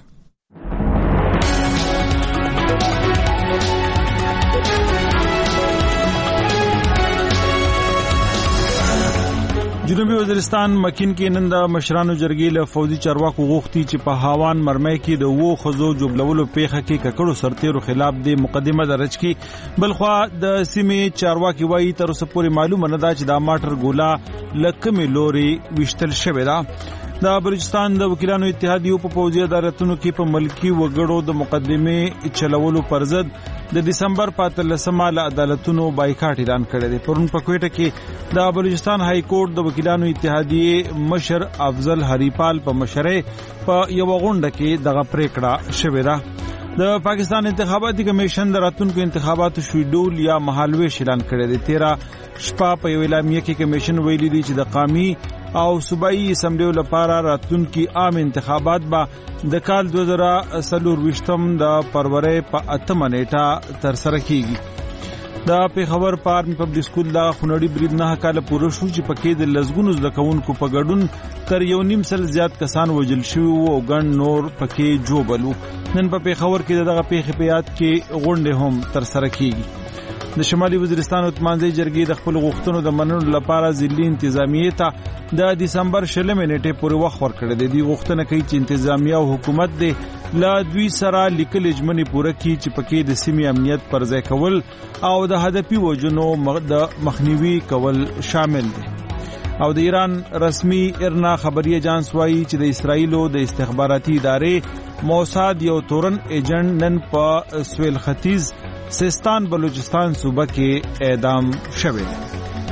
جنوبي وزیرستان مکین کې نن د مشرانو جرګې له فوجي چارواکو غوښتي چې په هاوان مرمۍ کې د وو خزو جوړولو پیښه کې ککړو سرتیرو خلاف د مقدمه درج کړي. بلخوا د سیمې چارواکي وایي تر اوسه پورې معلومه نه ده چې د ماټر ګولا لکمې لوري وشتل شوې ده. د بلوچستان د وکیلانو اتحادیو په پوځي عدالتونو کې په ملکی وګړو د مقدمه چلولو پر ضد د دسمبر 15 له عدالتونو بایکاټ اعلان کړی دی. پرون په کوټه کې د بلوچستان های کورټ د وکیلانو اتحادیې مشر افضل هریپال په مشرۍ په یو غونډه کې دغه پریکړه شوې ده. د پاکستان انتخاباتي کمیشن د راتلونکو انتخاباتو شیډول یا مهالویش اعلان کړی دی. 13 شپه په یو اعلامیه کې کمیشن ویلي دی چې د قومي او صوبایي اسمبلیو لپاره راتلونکي عام انتخابات به د کال 2024 د فروری په 8 نیټه تر سره کیږي. د پیښور په آرمي پبلک سکول د خونړي برید 9 کال پوره شو چې پکې د لزګونو زدهکوونکو په ګډون تر 1.5 سل زیات کسان وژل شوي او ګڼ نور پکې جوبلو. نن په پیښور کې دغه پیښې په یاد کې غونډې هم تر سره کیږي. د شمالي وزیرستان اتمانځي جرګې د خپل غوښتنو د منلو لپاره ځلې انتظامیه ته د دسمبر 16 نیټې پورې وخت ورکړی دی. دوی غوښتنه کوي چې انتظامیه او حکومت د لا دوی سره لیکل اجمنې پوره کړي چې پکې د سیمې امنیت پر ځای کول او د هدفي وجنو د مخنیوي کول شامل دي. او د ایران رسمي ارنا خبري اجانس وایي چې د اسرایلو د استخباراتي ادارې موساد یو تورن ایجنټ نن په سویل ختیځ سیستان بلوچستان صوبه کې اعدام شوی دی.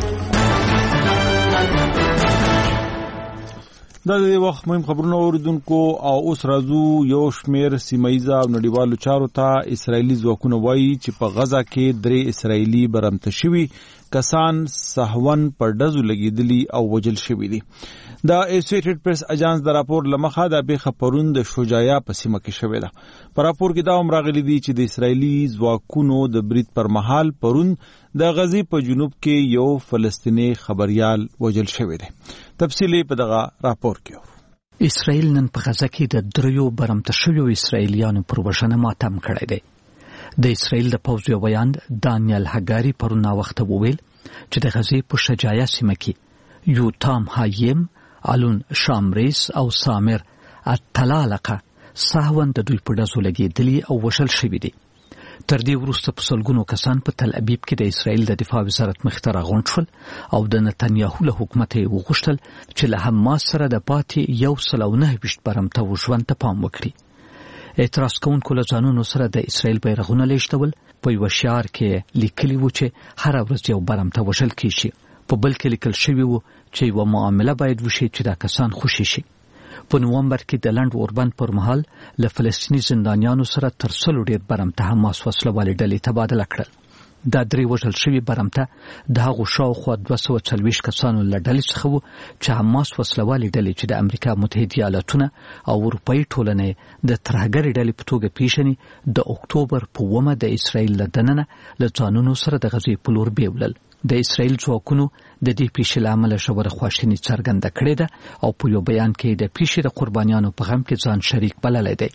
دا د وخت مهم خبرونه اوریدونکو او اوس راځو یو شمیر سیمایي او نړیوالو چارو ته. اسرایلی ځواکونه وایي چې په غزا کې 3 اسرایلی برمته شوي کسان سهون پر ډزو لګیدلی او وجل شوي دي. د ایسوسییټډ پریس اجانس د راپور لمخه د پیښه پرون د شجاعه په سیمه کې شوې ده. په راپور کې دا هم راغلي دي چې د اسرایلی ځواکونو د برید پر مهال پرون د غزې په جنوب کې یو فلسطینی خبريال وجل شوی دی. تفصیلی په دغه راپور کې. اسرائیل نن په غزه کې د 3 برمته شویو اسرایلیانو پر وژنه ماتم کړی دی. د اسرائیل د پوځ یو بیان دانیل هګاری پرون وخت وویل چې د غزې په شجاعه سیمه کې یوتام هایم الون شامریس او سامر اتلالقه سهون د دوی په ډزو لګیدلی او وشل شوی دي. تر دې وروسته په سلګونو کسان په تل ابیب کې د اسرائیل د دفاع وزارت مخې ته راغونډ شول او د نتنیاهو له حکومت یې وغوښتل چې له حماس سره د پاتې 129 برمته ژوند ته پام وکړي. اعتراض کوونکو له ځانونو سره د اسرائیل بیرغونه لیږدول. په یو شعار کې لیکلي و چې هر ورځ یو برمته وژل کیږي. په بل کې لیکل شوی و چې یو معامله باید وشي چې دا کسان خوشي شي. په نومبر کې د لند اوربند پر مهال له فلسطیني زندانیانو سره تر 100 ډیر برمته حماس وسلوالې ډلې تبادله کړل. دا 3 وژل شوي برمته د هغو شاوخوا 240 کسانو له ډلې څخه وو چې حماس وسلوالې ډلې چې د امریکا متحده ایالاتونه او اروپایي ټولنې د ترهګرې ډلې په توګه پیژني د اکتوبر په 9 د اسرائیل له دننه له ځانونو سره د غزې په لور بیولل. د اسرائیل ځواکونو د دې پیښې له امله ژوره خواشیني څرګنده کړې ده او په یو بیان کې د پیښې د قربانیانو په غم کې ځان شریک بللی دی.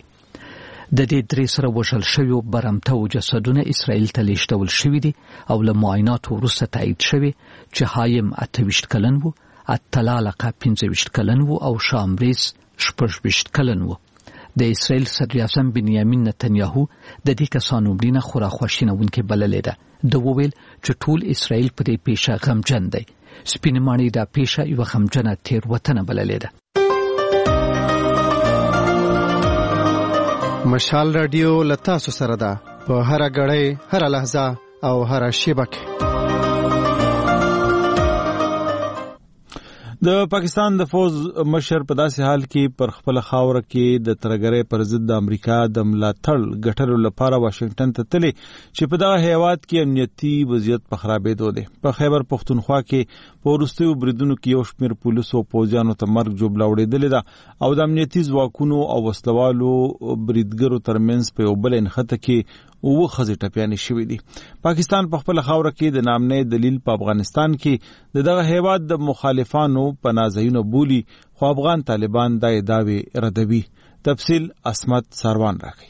د دې 3 سره وژل شویو برمته او جسدونه اسرائیل ته لیږدول شوي دي او له معایناتو وروسته تایید شوي چې هایم 28 کلن و، اتلالقه 15 کلن و او شامریس 16 کلن و. د اسرائیل صدراعظم بنیامین نتنیاهو د دې کسانو مړینه خورا خواشینونکې بللې ده. د وویل چې ټول اسرائیل په دې پیښه غمجن دی. سپین ماڼۍ دا پیښه یو غمجنه تیروتنه بللې ده. مشال رادیو لتاسو سره ده په هر غړې هر لحظه او هر شیبه کې. د پاکستان د فوز مشر په داسې حال کې پر خپل خاوره کې د ترګرې پر ضد د امریکا د ملاتړ ګټلو لپاره واشنگټن ته تللی چې په دغه هیواد کې امنیتي وضعیت په خرابېدو دی. په خیبر پختونخوا کې په وروستیو بریدونو کې یو شمېر پولیسو او پوځیانو ته مرګ ژوبله وړېدلې ده او د امنیتي ځواکونو او وسلوالو بریدګرو ترمنځ په یو بل نښته کې اوه ښځې ټپیانې شوې دي. پاکستان په خپله خاوره کې د نامنۍ دلیل په افغانستان کې د دغه هیواد د مخالفانو پناه ځایونه بولي، خو افغان طالبان دا ادعاوې ردوي. تفصیل عصمت ساروان راکوي.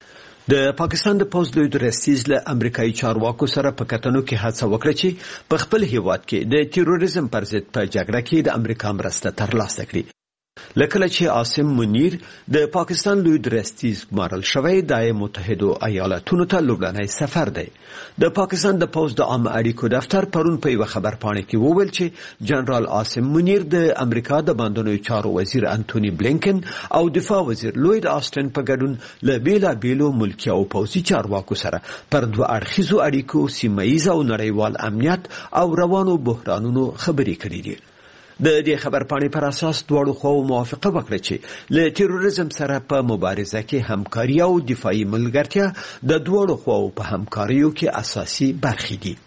د پاکستان د پوځ لوی درستیز له امریکایي چارواکو سره په کتنو کې هڅه وکړه چې په خپل هیواد کې د تیروریزم پر ضد په جګړه کې د امریکا مرسته ترلاسه کړي. لکه چې عاصم منیر د پاکستان لوی درستیز ګمارل شوی د متحده ایالاتونو ته لومړنی سفر دی. د پاکستان د پوځ د عامه اړیکو دفتر پرون په یوه خبرپاڼه کې وویل چې جنرال عاصم منیر د امریکا د بهرنیو چارو وزیر انټونی بلینکن او دفاع وزیر لوید آسټن په ګډون له بیلابیلو ملکي او پوځي چارواکو سره پر دوه اړخیزو اړیکو، سیمه ییز او نړیوال امنیت او روانو بحرانونو خبرې کړې دي. د دې خبرپاڼې پر اساس دواړو خواو موافقه وکړه چې له تیروریزم سره په مبارزه کې همکاري او دفاعي ملګرتیا د دواړو خواو په همکاریو کې اساسي برخې دي.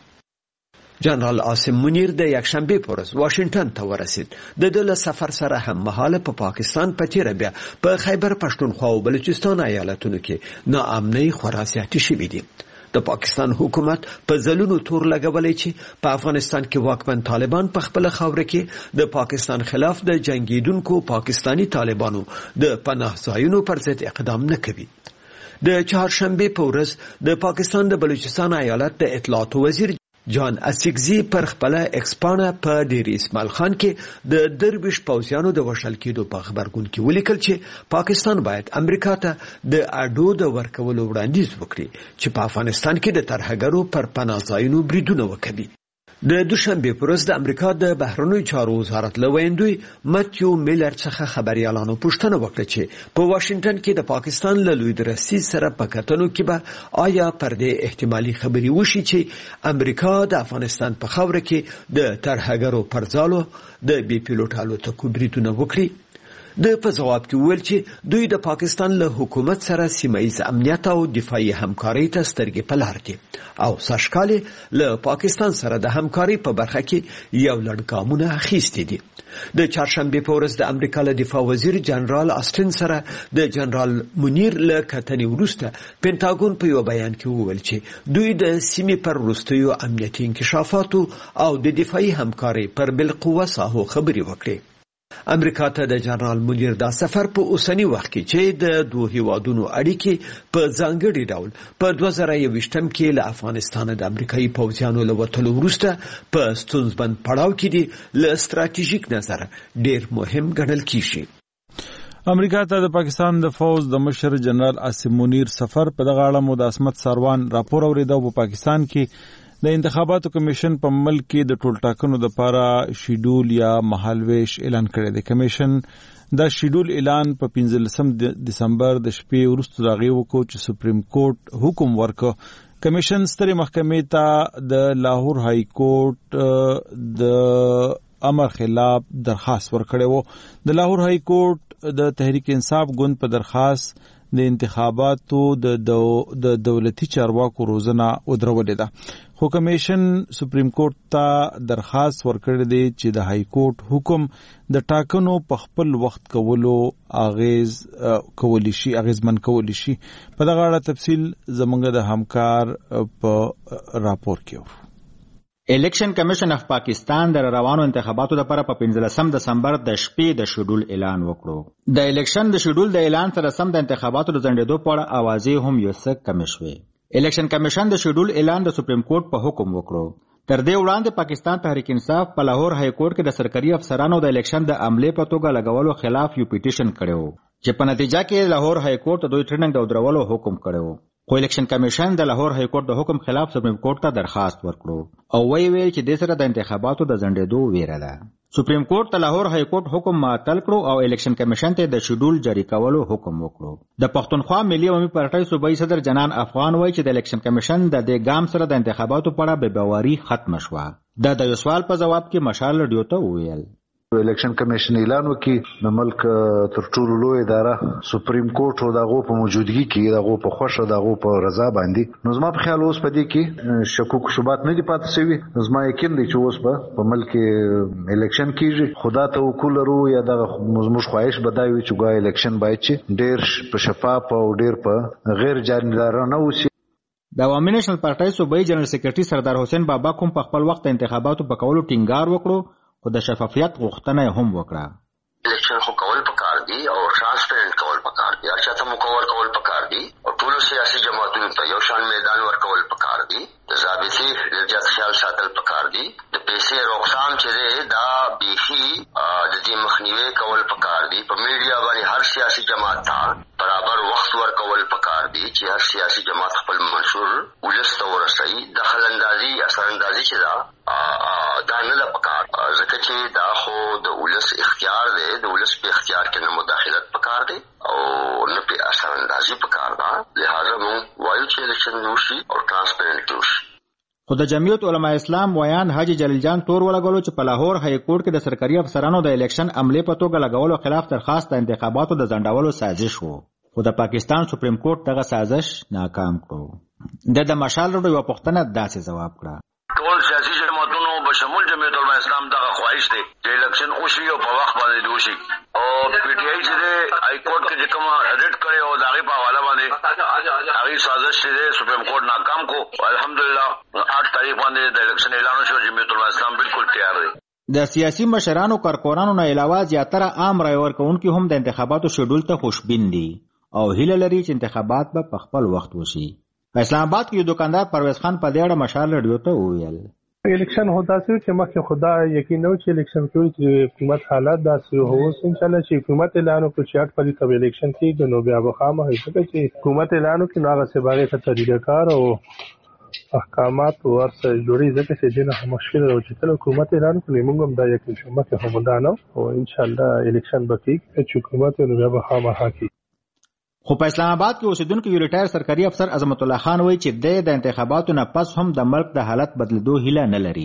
جنرال عاصم منیر د یکشنبه په ورځ واشنگټن ته ورسید. د ده له سفر سره هم مهاله په پاکستان په تیره بیا په خیبر پښتونخوا او بلوچستان ایالتونو کې ناامنۍ خورا زیاتې شوې دي. د پاکستان حکومت په ځلونو تور لګولې چې په افغانستان کې واکمن طالبان په خپل خاوره کې د پاکستان خلاف د جنگیدونکو پاکستانی طالبانو د پناه ځایونو پر ضد اقدام نه کوي. د چهارشنبه په ورځ د پاکستان د بلوچستان ایالت د اطلاعاتو وزیر جان اسیکزی پر خپل ایکسپانه په ډیر اسماعیل خان کې د درویش پوځیانو د وشل کېدو په خبرګون کې ولیکل چې پاکستان باید امریکا ته د اډو د ورکولو وړاندیز وکړي چې په افغانستان کې د ترهګرو پر پناه ځایونو بریدونه وکړي. د دوشنبه پر ورځ د امریکا د بهرنیو چارو وزارت له ویندوی ماتیو میلر څخه خبريالانو پوښتنه وکړه چې په واشنگټن کې د پاکستان له لوی درستیز سره په کتنو کې به آیا پر دې احتمالي خبري وشي چې امریکا د افغانستان په خاوره کې د ترهګرو پر ځالو د بي پيلوټ الوتکو بریدونه وکړي. د په جواب کې ویل چې دوی د پاکستان له حکومت سره سیمه‌ییز امنیت او دفاعي همکاري ته سترګې په لار دي او ساشکالې له پاکستان سره د همکاري په برخه کې یو لړ ګامونه اخیستي دي. د چهارشنبه په ورځ د امریکا له دفاع وزیر جنرال آسټن سره د جنرال منیر له کتنې وروسته پینټاګون په یو بیان کې وویل چې دوی د سیمې پر وروستیو امنیتي انکشافاتو او د دفاعي همکاري پر بالقوه ساحو خبرې وکړي. امریکا ته د جنرال منیر دا سفر په اوسنی وخت کې چې د دوه هیوادونو اړیکې په ځانګړي ډول په 2021 کې له افغانستان د امریکایي پوځیانو له وتلو وروسته په ستونزمن پړاو کې دي له ستراتیژیک نظر ډیر مهم ګڼل کیږي. امریکا ته د پاکستان د فوز د مشر جنرال عاصم منیر سفر په دغه اړه مو د عصمت ساروان راپور اوریدو. په پاکستان کې د انتخاباتو کمیشن په ملک کې د ټولټاکنو د لپاره شیډول یا مهالویش اعلان کړی دی. کمیشن دا شیډول اعلان په 15 دسمبر د شپې وروسته راغی وکړو چې سپریم کورټ حکم ورکړ. کمیشن سترې محکمې ته د لاهور های کورټ د امر خلاف درخواست ورکړی وو. د لاهور های کورټ د تحریک انصاف ګوند په درخواست د انتخاباتو د دولتي چارواکو روزنه ودرولې ده، خو کمیشن سپریم کورټ ته درخواست ورکړی دی چې د های کورټ حکم د ټاکنو په خپل وخت کولو اغیزمن کولی شي. په دغه اړه تفصیل زموږ د همکار په راپور کې. الیکشن کمیشن اف پاکستان د روانو انتخاباتو لپاره په 15 دسمبر د شپې د شیډول اعلان وکړو. د الیکشن د شیډول د اعلان سره سم د انتخاباتو د ځنډېدو په اړه اوازې هم یو څه کمې شوې. الیکشن کمیشن د شیډول اعلان د سپریم کورټ په حکم وکړو. تر دې وړاندې پاکستان تحریک انصاف په لاهور های کورټ کې د سرکاري افسرانو د الیکشن د عملې په توګه لګولو خلاف یو پیټیشن کړو چې په نتیجه کې لاهور های کورټ دوی ټریننګ د درولو حکم کړو. خو الیکشن کمیشن د لاهور های کورټ د حکم خلاف سپریم کورټ ته درخواست ورکړو او ویل چې د سره د انتخاباتو د ځنډېدو ویره ده. سپریم کورټ ته لاهور های کورټ حکم معطل کړو او الیکشن کمیشن ته د شیډول جاری کولو حکم وکړو. د پښتونخوا ملي عوامي پارټۍ صوبایي صدر جنان افغان وایي چې د الیکشن کمیشن د دې ګام سره د انتخاباتو په اړه بې باوري ختم شوه. د یو سوال په جواب کې مشال رډیو ته وویل الیکشن کمیشن اعلان وکړي د ملک تر ټولو لوی اداره سپریم کورټ او دغه په موجودګي کې دغه په خوښه دغه په رضا باندې نو زما په خیال اوس په دې کې شکوک شوبات نه دي پاتې شوي. زما یقین دی چې اوس په ملک الیکشن کېږي. خدا ته وکول ورو یا دغه موږ خواهش بدایو چې ګویا الیکشن باید چې ډېر په شفاف او ډېر په غیر جانبدارانه وشي. د عوامي نېشنل پارټۍ صوبایي جنرال سیکریټري سردار حسین بابا کوم په خپل وخت انتخاباتو په کولو ټینګار وکړو خو د شفافیت غوښتنه هم وکړه. الیکشن خو کول پکار دي او ترانسپیرنٹ کول پکار دي. هر چاته مکور کول پکار دي او ټول سیاسي جماعتونو ته یو شان میدان ورکول پکار دي. د ضابطې لږ خیال ساتل پکار دي. د پیسې روکثام چې دا بیخي د دې مخنیوي کول پکار دي. په میډیا باندې هر سیاسي جماعت ته برابر وخت ورکول پکار دي چې هر سیاسي جماعت خپل منشور ولس ته ورسوي. دخل اندازي اثر اندازي چې دا نه پکار ځکه چې دا خو د ولس اختیار دی. د ولس په اختیار کې نه مداخلت پکار دی او نه په اثر اندازي پکار ده. لہذا موږ وایو چې الیکشن وشي او ترانسپیرنټ وشي. خو د جمعیت علما اسلام ویان حاجی جلیل جان تور ولګولو چې په لاهور های کورټ کې د سرکاري افسرانو د الیکشن عملې په توګه لګولو خلاف درخواست د انتخاباتو د ځنډولو سازش وو خو د پاکستان سپریم کورټ دغه سازش ناکام کړو. د مشال روډ یو پوښتنه داسې جواب کړه. ټول سیاسي جماعتونو بشمول جمعیت علما اسلام دغه خواهش دی چې الیکشن وشي او په وخت باندې وشي او پی ټی آی چې های کورټ کې چې کوم ریټ کړي او دغه په حواله باندې هغه سازش چې سپریم کورټ ناکام کو. الحمدلله 8 تاریخ باندې د الیکشن اعلان شو. جمعیت علما اسلام بالکل تیار دی. د سیاسي مشرانو کارکونانو نه علاوه زیاتره عام رای ورکوونکي هم د انتخاباتو شیډول ته خوشبین دي او هیله لري چې انتخابات به په خپل وخت وشي. په اسلام آباد کې یو دکاندار پرویز خان په دې اړه مشال رادیو ته وویل الیکشن هودا سي چې مخکې خدا یقین نو چې الیکشن کوي چې حکومت حالات داسې هو ان شاء الله چې حکومت اعلان وکړي چې 8 فروری ته الیکشن کیږي نو بیا به خامه هیڅ چې حکومت اعلان وکړي نو هغه څه باندې ته طریقه کار او احکامات ورسره جوړي ځکه چې دغه مشکل او چې حکومت اعلان کړي موږ هم دا یقین شوم چې هم دا نو او ان شاء الله الیکشن به کیږي چې حکومت نو بیا به خامه حقي. خو په اسلام آباد کې اوسیدونکو یو ریټایر سرکاري افسر عظمت الله خان وایي چې د انتخاباتو نه پس هم د ملک د حالت بدلېدو هیله نه لري.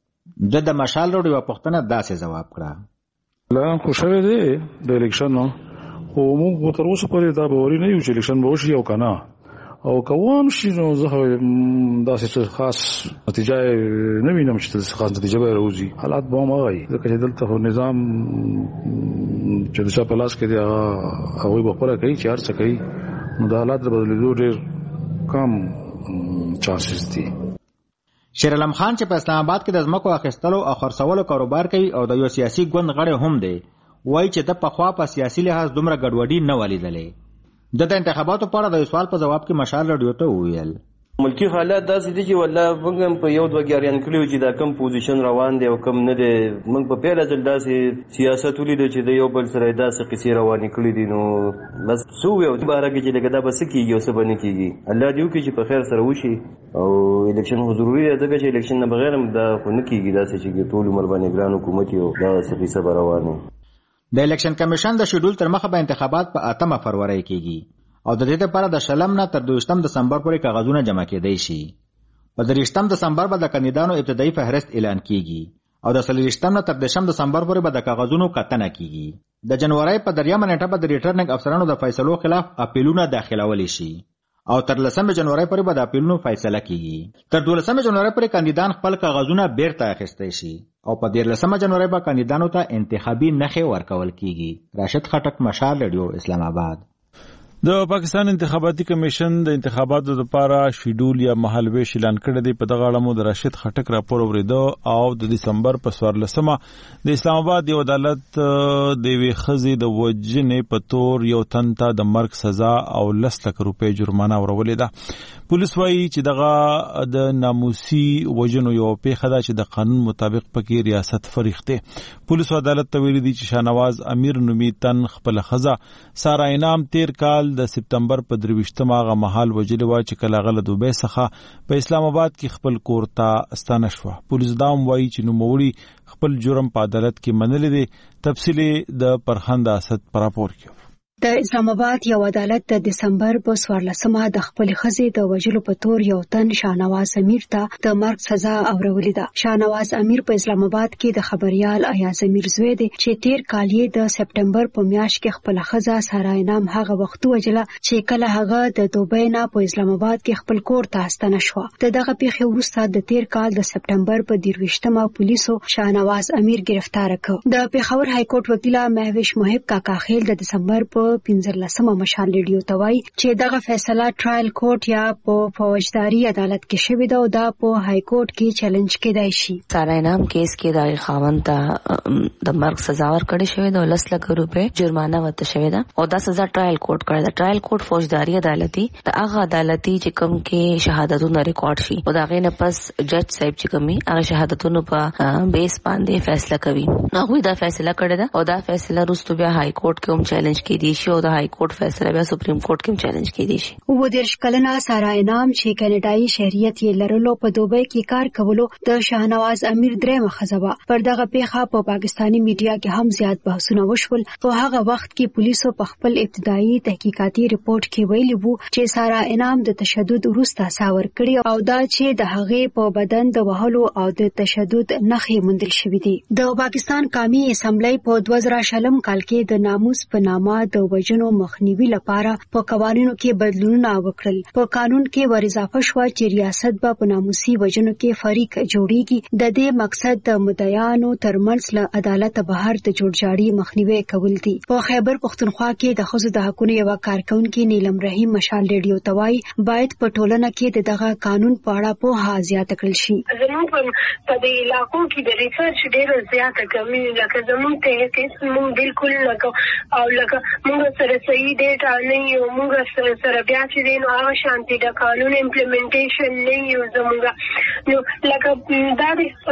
د مشال روډ یو پوښتنه داسې جواب کړه. لا خوشاله دی د الیکشن خو موږ تر اوسه پورې دا باوري نه یو چې الیکشن به وشي او کنه او کوم شي نو زه داسې خاص نتیجه نه وینم چې خاص نتیجه به راوځي. حالات به هم هغه ځکه چې دلته نظام چې د چا په لاس کې دی هغه به خپله کوي چې هر څه کوي نو د حالات د بدلېدو ډېر کم چانسز دي. شیر علم خان چې په اسلام آباد کې د ځمکو اخیستلو او خرڅولو کاروبار کوي او د یو سیاسي ګوند غړی هم دی وایي چې د پخوا په سیاسي لحاظ دومره ګډوډي نه ولیدلې. د انتخاباتو په اړه د سوال په جواب کې مشال رادیو ته وویل ملکی حالات داسې دي چې والله موږ په یو دوه ګاریان کړیو چې دا کم پوزیشن روان دی او کم نه دی. موږ په پیله ځل داسې سیاست ولیدو چې د یو بل سره داسې قصې روانې کړي دي نو بس څه وویو د باره کې چې لکه دا به څه کېږي او څه به نه کېږي. الله دې وکړي چې په خیر سره وشي او الیکشن خو ضروري دی ځکه چې الیکشن نه بغیر هم دا خو نه کېږي داسې چې ټول عمر باندې ګران حکومت یو داسې قصه به روانه. د الیکشن کمیشن د شیډول تر مخه به انتخابات په 8 فروری کېږي او د دې لپاره د شلم نه تر 22 دسمبر پورې کاغذونه جمع کېدای شي. په 23 دسمبر به د کاندیدانو ابتدایي فهرست اعلان کیږي او د 23 نه تر 10 دسمبر پورې به د کاغذونو کتنه کیږي. د جنوري په 3 نیټه به د ریټرننګ افسرانو د فیصلو خلاف اپیلونه داخلول شي او تر 10 جنوري پورې به د اپیلونو فیصله کیږي. تر 12 جنوري پورې کاندیدان خپل کاغذونه بیرته اخیستای شي او په 13 جنوري به کاندیدانو ته انتخابي نخې ورکول کیږي. راشد خټک، مشال رادیو، اسلام آباد. د پاکستان انتخاباتي کمیشن د انتخاباتو لپاره شیډول یا مهالویش اعلان کړی دی. په دغه اړه مو د راشد خټک راپور اوریدو او د دسمبر په 14مه د اسلام آباد یو عدالت د یوې ښځې د وژنې په تور یو تن ته د مرګ سزا او 10 لک روپۍ جرمانه ورولې ده. پولیس وایي چې دغه د ناموسي وژنو یو پیښه ده چې د قانون مطابق پکې ریاست فریق دی. پولیس عدالت ته ویلي دي چې شاهنواز امیر نومي تن خپل ښځه سارا انعام تیر کال د سپتمبر په 23 هغه مهال وجلې و چې کله غله دوبۍ څخه په اسلام آباد کې خپل کور ته ستانه شوه. پولیس دا هم وایي چې نوموړي خپل جرم په عدالت کې منلی دی. تفصیل د پرخند اسد پر راپور کې د اسلام آباد یو عدالت د دسمبر په 14مه د خپل خزې د وجلو په تور یو تن شاهنواز امیر ته د مرګ سزا اورولې ده. شاهنواز امیر په اسلام آباد کې د خبريال ایاز امیر زوی دی چې تیر کال یې د سپټمبر په میاشت کې خپل خزه سارا انعام هغه وخت وجله چې کله هغه د دوبۍ نه په اسلام آباد کې خپل کور ته ستنه شو. دغه پیښه وروسته د تیر کال د سپټمبر په 23مه پولیسو شاهنواز امیر گرفتار کړ. د پیښور های کورټ وکیل مهوش محب کاکا خیل د دسمبر په 15مه مشال ریډیو ته وایي چې دغه فیصله ټرایل کورټ یا په فوجداري عدالت کې شوې ده او دا په های کورټ کې چیلنج کېدای شي. سارا انعام کیس کې د خاوند ته د مرګ سزا ورکړې شوې ده او 10 لک روپے جرمانه ورته شوې ده او دا سزا ټرایل کورټ کړی ده. ټرایل کورټ فوجداري عدالتي د هغه عدالتي چې کوم کې شهادتونه ریکارډ شي او دا غینه پس جج صاحب چې کومي هغه شهادتونو په بیس باندې فیصله کوي. هغه دا فیصله کړی ده او دا فیصله وروسته بیا های کورټ کې هم چیلنج کېدی شي او د های کورټ فیصله بیا سپریم کورټ کې چیلنج کېدی شي. و د شکلنا سارا انعام چې کینیډایي شهریت یې لرلو په دوبۍ کې کار کولو د شاهنواز امیر درېمه خزبه پر دغه پیښه په پاکستانی میډیا کې هم زیات بحثونه وشول. په هغه وخت کې پولیسو په خپل ابتدایي تحقیقاتي ریپورت کې ویلي وو چې سارا انعام د تشدد وروسته ساور کړی او دا چې د هغې په بدن د وهلو او د تشدد نښې موندل شوې دي. د پاکستان قومي اسمبلی په 2000 کال کې د ناموس په نامه د وژنو مخنیوي لپاره په قوانینو کې بدلونونه وکړل. په قانون کې ور اضافه شو چې ریاست به په ناموسي وژنو کې فریق جوړیږي. د دې مقصد د مدعیانو ترمنځ له عدالت بهر د جوړجاړي مخنیوي کول دي. په خیبر پختونخوا کې د ښځو د حقوقو یو کارکونکي نیلم رحیم مشال ریډیو ته وایي باید په ټولنه کې دغه قانون په اړه پوهه زیاته کړل شي. زموږ په دې علاقو کې د ریسرچ ډېر زیاته کمی لکه زموږ ته کې موږ بالکل لکه او لکه موږ سره صحیح ډیټا نه یو موږ سره بیا چې دی نو هغه شانتي د قانون امپلیمنټیشن نه یو زموږ نو لکه دا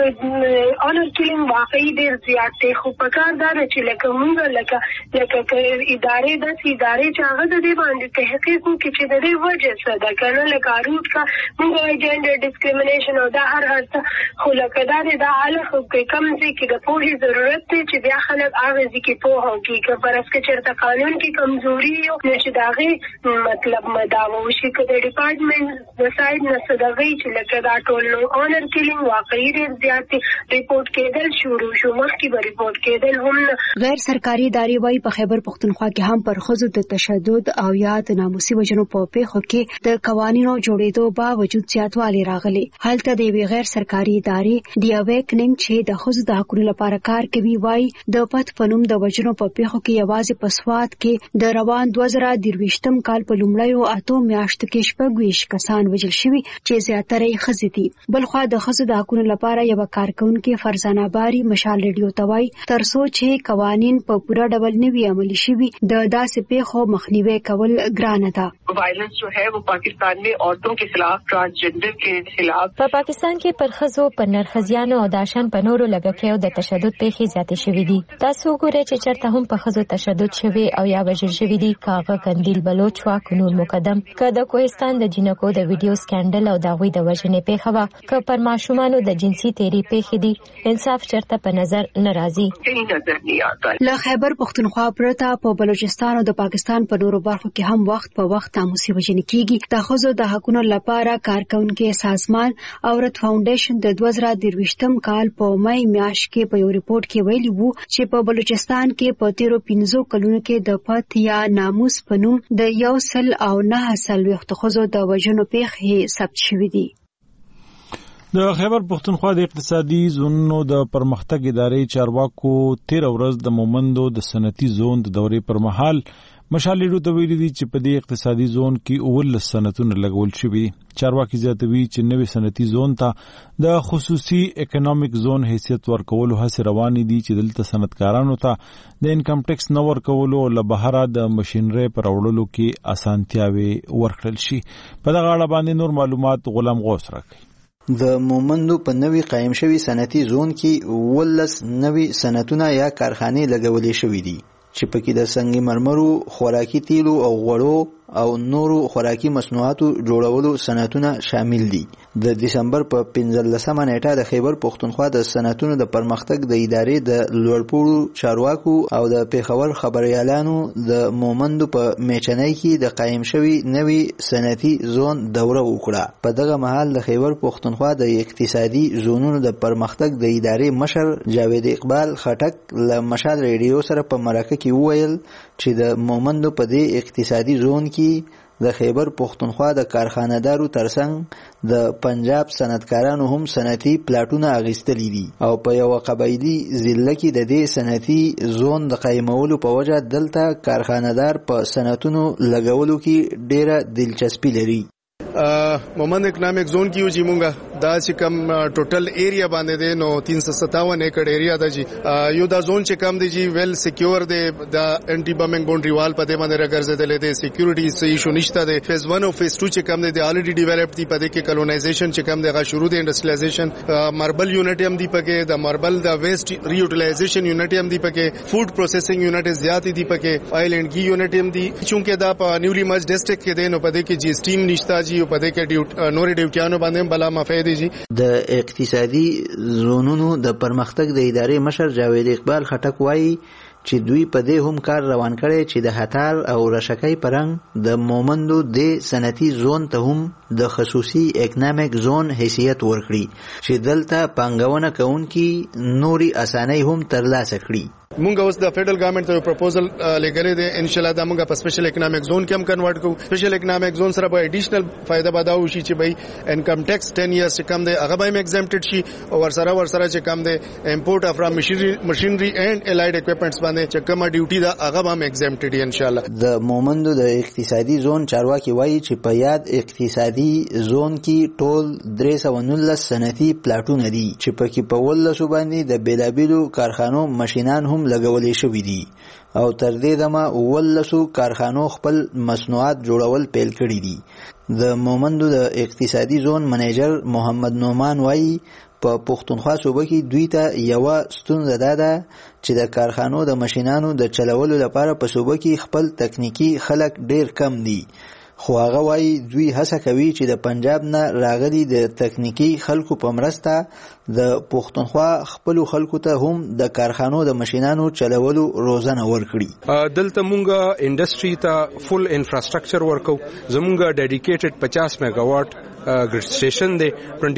د اونر کیلینګ واقعي ډېر زیات دی خو په کار دا چې لکه موږ لکه ادارې داسې ادارې چې هغه د دې باندې تحقیق وکړي چې د دې وجه څه ده که نه لکه روټ کا موږ جنډر ډسکریمینیشن او دا هر څه خو لکه دا د حالت خو کم ځای کې د پوهې ضرورت دی چې بیا خلک هغه ځای کې پوه وکړي که فرض که چېرته قانون کې کمزوري یو نو چې د هغې مطلب مداوه وشي که د ډپارټمنټ د سایډ نه څه د هغې چې لکه دا ټول نو اونر کیلینګ واقعي ډېر زیات دی ریپورټ کېدل شروع شو مخکې به ریپورټ کېدل هم نه. غیر سرکاري ادارې وایي په خیبر پختونخوا کې هم پر ښځو د تشدد او یا د ناموسي وژنو په پیښو کې د قوانینو جوړېدو باوجود زیاتوالی راغلی. هلته د یوې غیر سرکاري ادارې دی اویکنینګ چې د ښځو د حقوقو لپاره کار کوي وایي د پت په نوم د وژنو په پیښو کې یوازې په سوات کې د روان 2023 کال په لومړیو 8 میاشتو کې 26 کسان وژل شوي چې زیاتره یې ښځې دي. بلخوا د ښځو د حقوقو لپاره یو کارکونکي فرزانه باری مشال ریډیو ته وایي ترڅو چې قوانین په پوره ډول نه وي عملي شوي د داسې پیښو مخنیوي کول ګرانه ده. وایلنس جو ہے وہ پاکستان میں عورتوں کے خلاف ٹرانسجنڈر کے خلاف په پاکستان کې پر ښځو پر نرښځیانو او داشان په نورو لګښتو د تشدد پیښې زیاتې شوې دي. تاسو ګورئ چې چرته هم په ښځو تشدد شوی او یا وژل شوی دي کاغه کندیل بلوچ وا قانون مقدم که د کوهستان د جنکو د ویډیو سکینډل او د غوي د وژنې پیښه وا که پر ماشومانو د جنسي تیری پیښې دي انصاف چرته په نظر ناراضي. له خیبر پختونخوا پرته په بلوچستان او د پاکستان په نورو برخو کې هم وخت په وخت ناموسي وژنې کیږي. د ښځو د حقوقو لپاره کارکونکي سازمان عورت فاونډیشن د 2023 کال په مای میاشت کې په یو ریپورت کې ویلي وو چې په بلوچستان کې په 13 کلونو کې د پت یا ناموس په نوم د 109 ښځو د وژنو پیښې ثبت شوې دي. د خیبر پختونخوا د اقتصادي زونونو د پرمختګ ادارې چارواکو 13 ورځ د مومندو د صنعتي زون د دورې پر مهال مشالې ته ویلي دي چې په دې اقتصادي زون کې 19 صنعتونه لګول شوي. چارواکي زیاتوي چې نوې صنعتي زون ته د خصوصي اکونومیک زون حیثیت ورکولو هڅې روانې دي چې دلته صنعتکارانو ته د انکم ټیکس نه ورکولو او له بهره د ماشینري پر وړلو کې اسانتیاوي ورکړل شي. په دغه اړه باندې نور معلومات غلام غوث راکړي. د مومندو په نوې قائم شوی صنعتي زون کې 19 نوې صنعتونه یا کارخانې لګولې شوې دي چې پکې د سنگ مرمرو، خوراکي تیلو او غوړو او نورو خوراکي مصنوعاتو جوړولو صنعتونه شامل دي. د دسمبر په 15مه نیټه د خیبر پښتونخوا د صنعتونو د پرمختګ د ادارې د لوړپوړو چارواکو او د پیښور خبريالانو د مومندو په میچنۍ کې د قائم شوی نوي صنعتي زون دوره وکړه. په دغه مهال د خیبر پښتونخوا د اقتصادي زونونو د پرمختګ د ادارې مشر جاوید اقبال خټک له مشال ریډیو سره په مرکه کې وویل چې د مومندو په دې اقتصادي زون کې د خیبر پښتونخوا د کارخانه‌دارو ترڅنګ د پنجاب صنعتکارانو هم صنعتي پلاټونه اخیستلي دي او په یو قبایلی ضلع کې د دې صنعتي زون د قایمولو په وجه دلته کارخانه‌دار په صنعتونو لګولو کې ډیره دلچسپي لري. مومند اکنامک زون کیو جی مونږه دا چې کم ټوټل ایریا باندې دی نو 357 ایکڑ ایریا دا جی یو دا زون چې کم دی جی ویل سکیور دی دا انټي بمینګ باونډري وال په دې باندې راګرځیدل دي سکیورټي صحیح شو نشته دی فیز 1 او فیز 2 چې کم دی الریډي ډیولپډ دی په دې کې کلونایزیشن چې کم دی غا شروع دی انډستریالایزیشن ماربل یونټ هم دی پکې د ماربل د ویسټ ریوټیلایزیشن یونټ هم دی پکې فود پروسیسینګ یونټ زیات دی پکې آیل اینڈ گی یونټ هم دی چونکه دا په نیولی مرج ډیسټریکټ کې دی نو په دې کې جی سټیم نشتا جی په دې کې نورې ډیوټیانو باندې بلا مفید دي. د اقتصادي زونونو د پرمختګ د ادارې مشر جاوید اقبال خټک وایي چې دوی په دې هم کار روان کړي چې د هتار او رشکای پرنګ د مومندو د صنعتي زون ته هم د خصوصي اکنامک زون حیثیت ورکړي چې دلته پانګونه کوونکي نوري اسانۍ هم ترلاسه کړي. مونږ اوس د فیډرل ګورنمنت ته پروپوزل لګره دي ان شاء الله دا مونږ په سپیشل اکنامک زون کې هم کنورټ کوو. سپیشل اکنامک زون سره به اډیشنل فائدہ بداو شي چې بھائی انکم ټیکس 10 ایئرز چې کم دی هغه به ایگزمپټډ شي او ورسره چې کم دی امپورټ اف فرام ماشينري اینڈ الایډ اکوپمنټس باندې چې کومه ډیوټي دا هغه به ایگزمپټډ ان شاء الله. د مومندو د اقتصادي زون چارواکي وایي چې په یاد اقتصادي زون کې ټول 319 صنعتي پلاټونه دي چې پکې په ولسو باندې د بیلابیلو کارخانو ماشينان هم لګولې شوې دي او تر دې دمه ولسو کارخانو خپل مصنوعات جوړول پیل کړي دي. د مومندو د اقتصادي زون منیجر محمد نومان وایي په پښتونخوا صوبه کې دوی ته یو ستونزه ده چې د کارخانو د ماشينانو د چلولو لپاره په صوبه کې خپل تکنیکی خلک ډیر کم دي. خو هغه وایي دوی هڅه کوي چې د پنجاب نه راغلي د تکنیکی خلکو په مرسته د پښتونخوا خپل خلکو ته هم د کارخانو د ماشينانو چلولو روزنه ورکړي. دلته مونږه انډستری ته فل انفراستراکچر ورکو. زمونږه ډیډیکیټډ 50 میگاواټ ګریډ سټیشن دی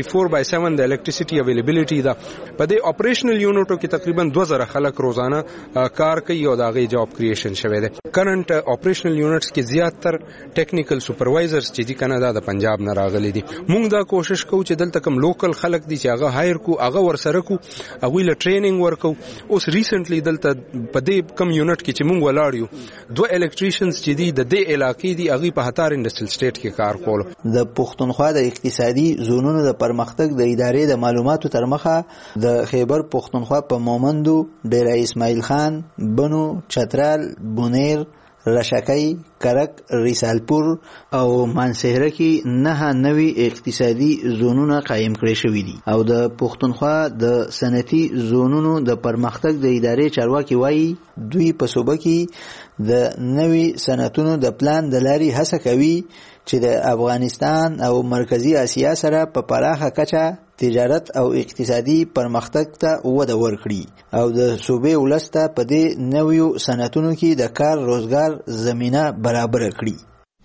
24/7 د الکتریسيټي اویلیبিলিټي دا په دې اپریشنل یونټو کې تقریبا 2000 خلک روزانه کار کوي او دا غي جاب کریشن شوی دی. کرنٹ اپریشنل یونټس کې زیاتره ټیکنیکل سپروایزرز چې دی کنه دا د پنجاب نه راغلي دي. مونږ دا کوشش کوو چې دلته کوم لوکل خلک دي چې هغه هایر کو هغه ورسره کو هغه له ټریننګ ورکو. اوس ریسنټلی دلته په دې کم یونټ کې چې مونږ ولاړ یو 2 الکتریشنز چې دی د دې علاقې دی هغه په هتار انډستریل سټیټ کې کار کول. د پښتونخوا د اقتصادي زونونو د پرمختګ د ادارې د معلوماتو تر مخه د خیبر پښتونخوا په مومندو، ډیره اسماعیل خان، بنو، چترال، بونیر، رشکای، کرک، ریسالپور او مانسهره کې 9 نوي اقتصادي زونونه قائم کړي شوي دي او د پښتونخوا د صنعتي زونونو د پرمختګ د ادارې چارواکي وایي دوی په صوبه کې د نوي صنعتونو د پلان د لاري هڅه کوي چې د افغانستان او مرکزی اسیا سره په پراخه کچه تجارت او اقتصادي پرمختګ ته وده ورکړي او د صوبې ولسته په دې نویو صنعتونو کې د کار روزګار زمينه برابر کړي.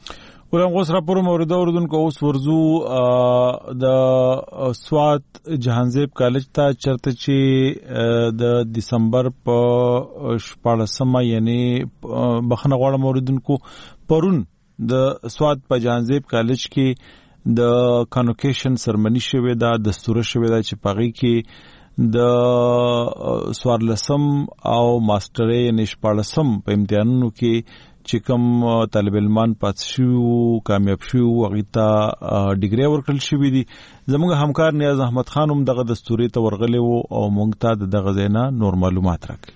ولهم غوس راپور مورد اوردونکو اوس ورزو د سوات جهانزیب کالج ته چرته چې د دسمبر په 14 یعنی بخنه غواړم اوردونکو پرون د سوات په جهانزیب کالج کې د کانوکیشن سرمنی شوه دا دستور شوه دا چې پغی کې د سوارلسم او ماسترې نشپالسم په امتحانونو کې چې کوم طالب علمان پات شو کامیاب شو هغه ته ډیګری ورکړل شوې دي. زموږ همکار نیاز احمد خان هم دغه دستوري ته ورغلی وو او موږ ته دغه زینا نور معلومات راکړي.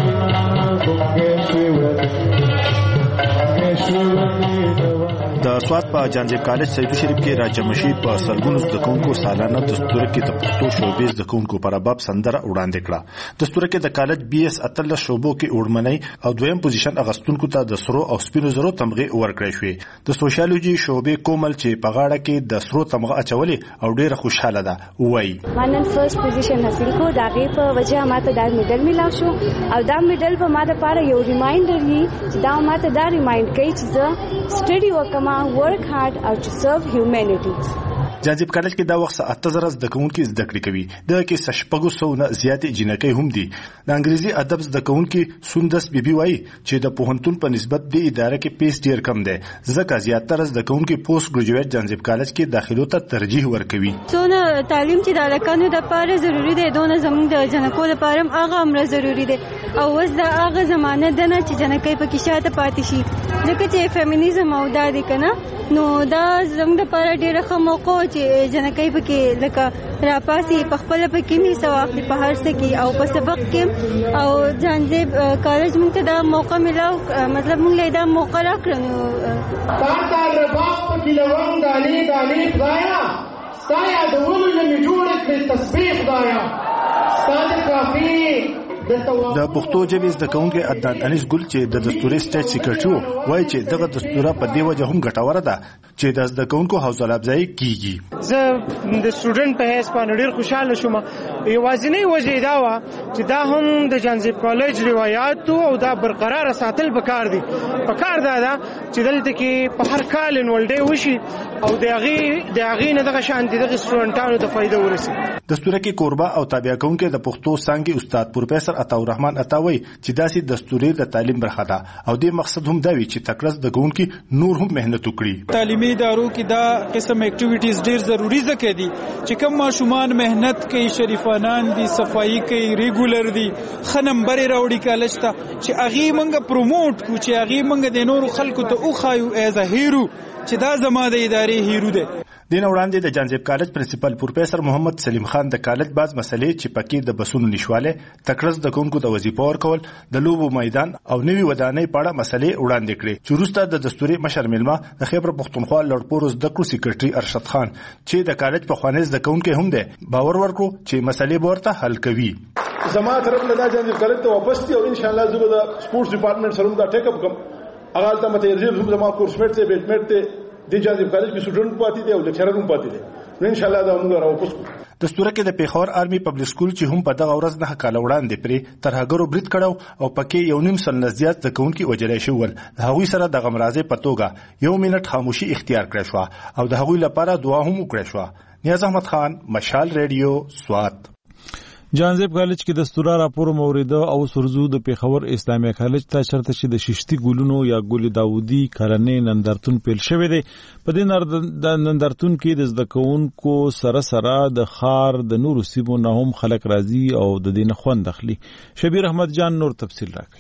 د پاس په جانجیب کالج سیدو شریف کې راجم شي په سلګونو زدهکونکو سالانه دستور کې د پښتو شعبې زدهکونکو پر باب سندره وړاندې کړه. دستور کې د کالج BS اتل شعبو کې اورمنۍ او دویم پوزیشن اغستونکو ته د سرو او سپینو زرو تمغه ورکړې شوې. د سوشیالوجي شعبې کومل چې په غاړه کې د سرو تمغه اچولې او ډېر خوشاله ده وایي مانن فرست پوزیشن حاصل کو داغه په وجه ماته دا میډل ملاو شو او دا میډل په ماته لپاره یو ریمایندر دی چې دا ماته دا ریمایند کوي چې زه سټډي وکما ورک هارد او ټو سرو هیومانیټي. جانجیب کالج کې دا وخت 8000 زدهکونکي زده کړې کوي. د کې 600 نه زیاتې جنکۍ هم دي. د انګریزي ادب زدهکونکي سوندس بیبي وایي چې د پوهنتون په نسبت د اداره کې پیس ډیر کم دی ځکه زیاتره زدهکونکي پوسټ ګریجویټ جانجیب کالج کې داخلو ته ترجیح ورکوي. څونه تعلیم چې د لکانو د لپاره ضروری دی دونه زموږ د جنکو لپاره هم هغه امر ضروری دی او اوس د هغه زمانه ده نه چې جنکۍ په کې شاته پاتې شي ځکه چې فیمینیزم او دا دی کنه نو دا زموږ لپاره ډیره ښه موقع چې جنکۍ په کې لکه راپاسي په خپل په کې می سواخلي په هر څه کې او په سبق کې او جانجیب کالج موږ ته دا موقع ملاو مطلب موږ له دا موقع راکړو. تاسو رباط په کې لوم دالي دالي خدایا ستایا د ولو لمې جوړ کړې تسبیح خدایا ستاسو کافي. د پښتو ژبې زده کوونکی عدنان انیس ګل چې د دستوري سټیټ سیکریټري وایي چې دغه دستوره په دې وجه هم ګټوره ده چې د زده کوونکو حوصله افزایي کیږي. زه د سټوډنټ په حیث باندې ډیر خوشاله شوم. یوازینی وجه دا و چې دا هم د جانجیب کالج روایت او دا برقرار ساتل پکار دي. پکار دا چې دلته کې په هر کال انول ډے وشي او د هغې نه دغه شانتي دغه سټوډنټانو ته فایده ورسي. دستوره کې کوربه او تابع کوونکی د پښتو څانګې استاد پروفیسور عطاء الرحمن عطاوي چې داسې دستوري د تعلیم برخه ده او د مقصد هم دا وی چې تکړه د کوونکی نور هم مهنت وکړي. تعلیمي ادارو کې دا قسم اکټیویټیز ډیر ضروری ځکه دي چې کوم ماشومان مهنت کوي شریفانان دي صفائی کوي ریګولر دي خنمبر راوړي کالج ته چې هغه منګه پروموټ کو چې هغه منګه د نورو خلکو ته او خایو ایز ا هیرو چې دا زما د ادارې هیرو ده. دین وړاندې د جانجیب کالج پرنسپل پروفیسور محمد سلیم خان د کالج باز مسلې چې پکې د بسونو نشواله تکړه د کوونکو د وظیفه ورکول د لوبو میدان او نوي ودانۍ په اړه مسلې وړاندې کړې چې وروسته د دستوري مشر میلمه د خیبر پښتونخوا لړپورز د کو سیکریټري ارشد خان چې د کالج په خوانیز د کوونکو هم ده باور ورکړو چې مسلې ورته حل کوي. زما طرف نه دا جانجیب کالج ته واپس دي او ان شاء الله زه د سپورتس ډپارټمنټ سره دا ټیک اپ کوم. هغه ته مته ریزرو زما کورس میټ ته بیت میټ ته د جانجیب کالج کې سټوډنټ پاتې دي او لیکچرر هم پاتې دي نو ان شاء الله دا موږ راوپس کوو. دستوره کې د پیښور آرمي پبلک سکول چې هم په دغه ورځ نه کال وړاندې پرې ترهګرو برید کړو او پکې یو نیم سل نزدیات د کوونکی وجلې شول. هغوی سره د غمرازې په توګه 1 منټ خاموشي اختیار کړې شو او د هغوی لپاره دعا هم وکړې شو. نیاز احمد خان مشال ریډیو سوات. جانجیب کالج کې دستوره راپور موریده او سرزو د پیښور اسلامي کالج ته چرته چې د ششتي ګلونو یا ګل داودي کلنې نندارتون پیل شوی دی. په دې نندارتون کې د زده کوونکو سره د خار د نورو سیمو نه هم خلک راځي او د دې نه خوند اخلي. شبیر احمد جان نور تفصیل راکړي.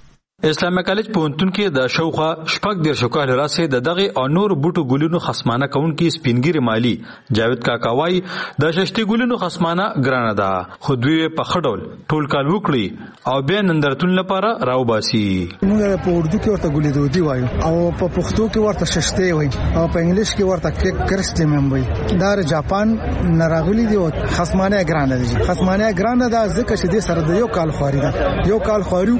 اسلامي کالج پونتون کې د شوخه شپږ ډیر شکل راسه د دغه او نور بوټو ګلونو خصمانه کون کې سپینګری مالی جاوید کاکاوای د ششتي ګلونو خصمانه ګرانه ده خو دوی په خډول ټول کال وکړي او به نندرتون لپاره راو باسي. موږ په اردو کې ورته ګلې دودي وایو او په پښتو کې ورته ششتي وایي او په انګلیش کې ورته کرسټیم وایي. دا جاپان ناراغلي دي او خصمانه ګرانه دي. خصمانه ګرانه ده ځکه چې د سره د یو کال خوري ده یو کال خوري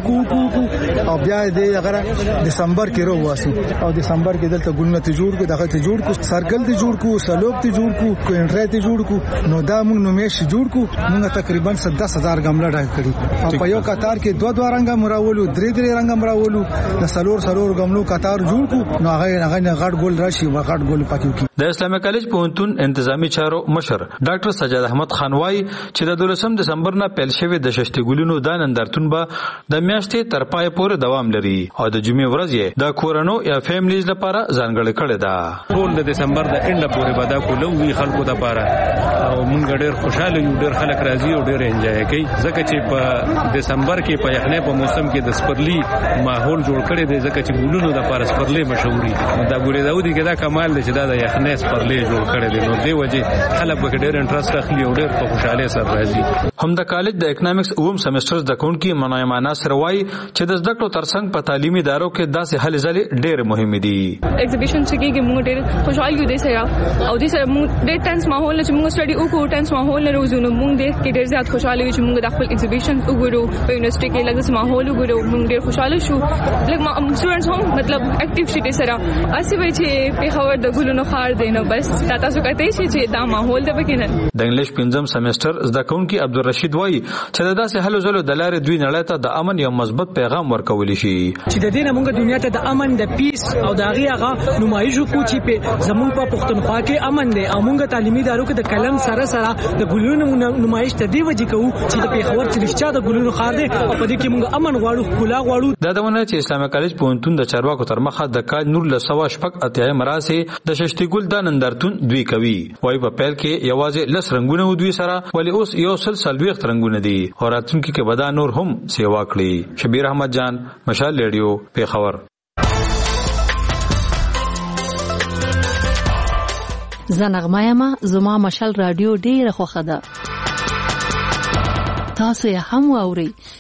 کو او بیا د هغه دسمبر کې راواسي او دسمبر کې دلته ګلونه ته جوړ کو دغه ته جوړ کو سرکل ته جوړ کو سلوب ته جوړ کو کوینټری ته جوړ کو نو دا موږ نومیش جوړ کو موږ تقریبا 10000 غمله ډک کړی او په یو قطار کې دوه رنگه مراولو درې رنگه مراولو د سلور غملو قطار جوړ کو نو هغه غټ ګل راشي او غټ ګل پکې کی. د اسلامي کالج پونتون انتظامی چارو مشر ډاکټر سجاد احمد خان وايي چې د 12 دسمبر نه پیل شوی د ششتي ګلونو د نندارتون به د میاشتې تر پای پورې دوام لري او د جمعې ورځ یې د کورونو یا فیملیز لپاره ځانګړې کړې ده. ټول د دسمبر د انډ پورې به دا کولو وی خلکو لپاره او موږ ډېر خوشاله یو ډېر خلک راځي او ډېر انجوای کوي ځکه چې په دسمبر کې په یخنۍ په موسم کې د سپرلی ماحول جوړ کړی دی ځکه چې ګلونو لپاره سپرلی مشهوري دا ګوري داودي کې دا کمال دی چې دا د یخنۍ سپرلی جوړ کړی دی نو دې وجه خلک به ډېر انټرست اخلي او ډېر په خوشاله سره راځي. هم د کالج د اکونومکس اوم سمستر د کونکي منایمانه سره وایي چې د زده ګټو ترڅنګ په تعلیمي ادارو کې داسې هلې ځلې ډېر مهمې دي. ایگزیبیشن چې کېږي موږ ډېر خوشحال یو دې سره او دې سره موږ ډېر ټنس ماحول چې موږ سټډي وکړو ټنس ماحول نه روزو نو موږ دې ډېر زیات خوشاله یو چې موږ د خپل ایگزیبیشن وګورو په یونیورسيټي کې لږ ماحول وګورو موږ ډېر خوشاله شو لږ سټوډنټس هم مطلب اکټیو شي دې سره اسی وای چې په خبر د ګلونو خار دی نو بس تاسو کته شي چې دا ماحول د بکینن. د انګلیش 5م سیمستر زده کوونکی عبدالرشید وایي چې داسې هلو ځلو د لارې دوی نړۍ ته د امن یو مثبت پیغام ورکولی شي چې د دې نه موږ دنیا ته د امن د پیس او د هغه نمایش وکړو چې په زموږ په پښتونخوا کې امن دی او موږ تعلیمي ادارو کې د کلم سره سره د ګلونو نمایش ته دی وځي کوو چې د پیښور چې رښتیا د ګلونو خار دی او په دې کې موږ امن غواړو ښکلا غواړو. دا دونه چې اسلامي کالج پوهنتون د چارواکو تر مخه د کال 1980 مراسي د ششتي ګل د نندارتون دوی کوي وای په پیل کې یوازې لس رنگونه و دوی سره ولی اوس یو سلسله رنگونه دي او راتلونکي کې بدا نور هم سیوا کړی. شبیر احمد جان مشال ریډیو پیښور. زنغمایما زما مشال رادیو ډیره خوښه ده تاسو یې هم واورئ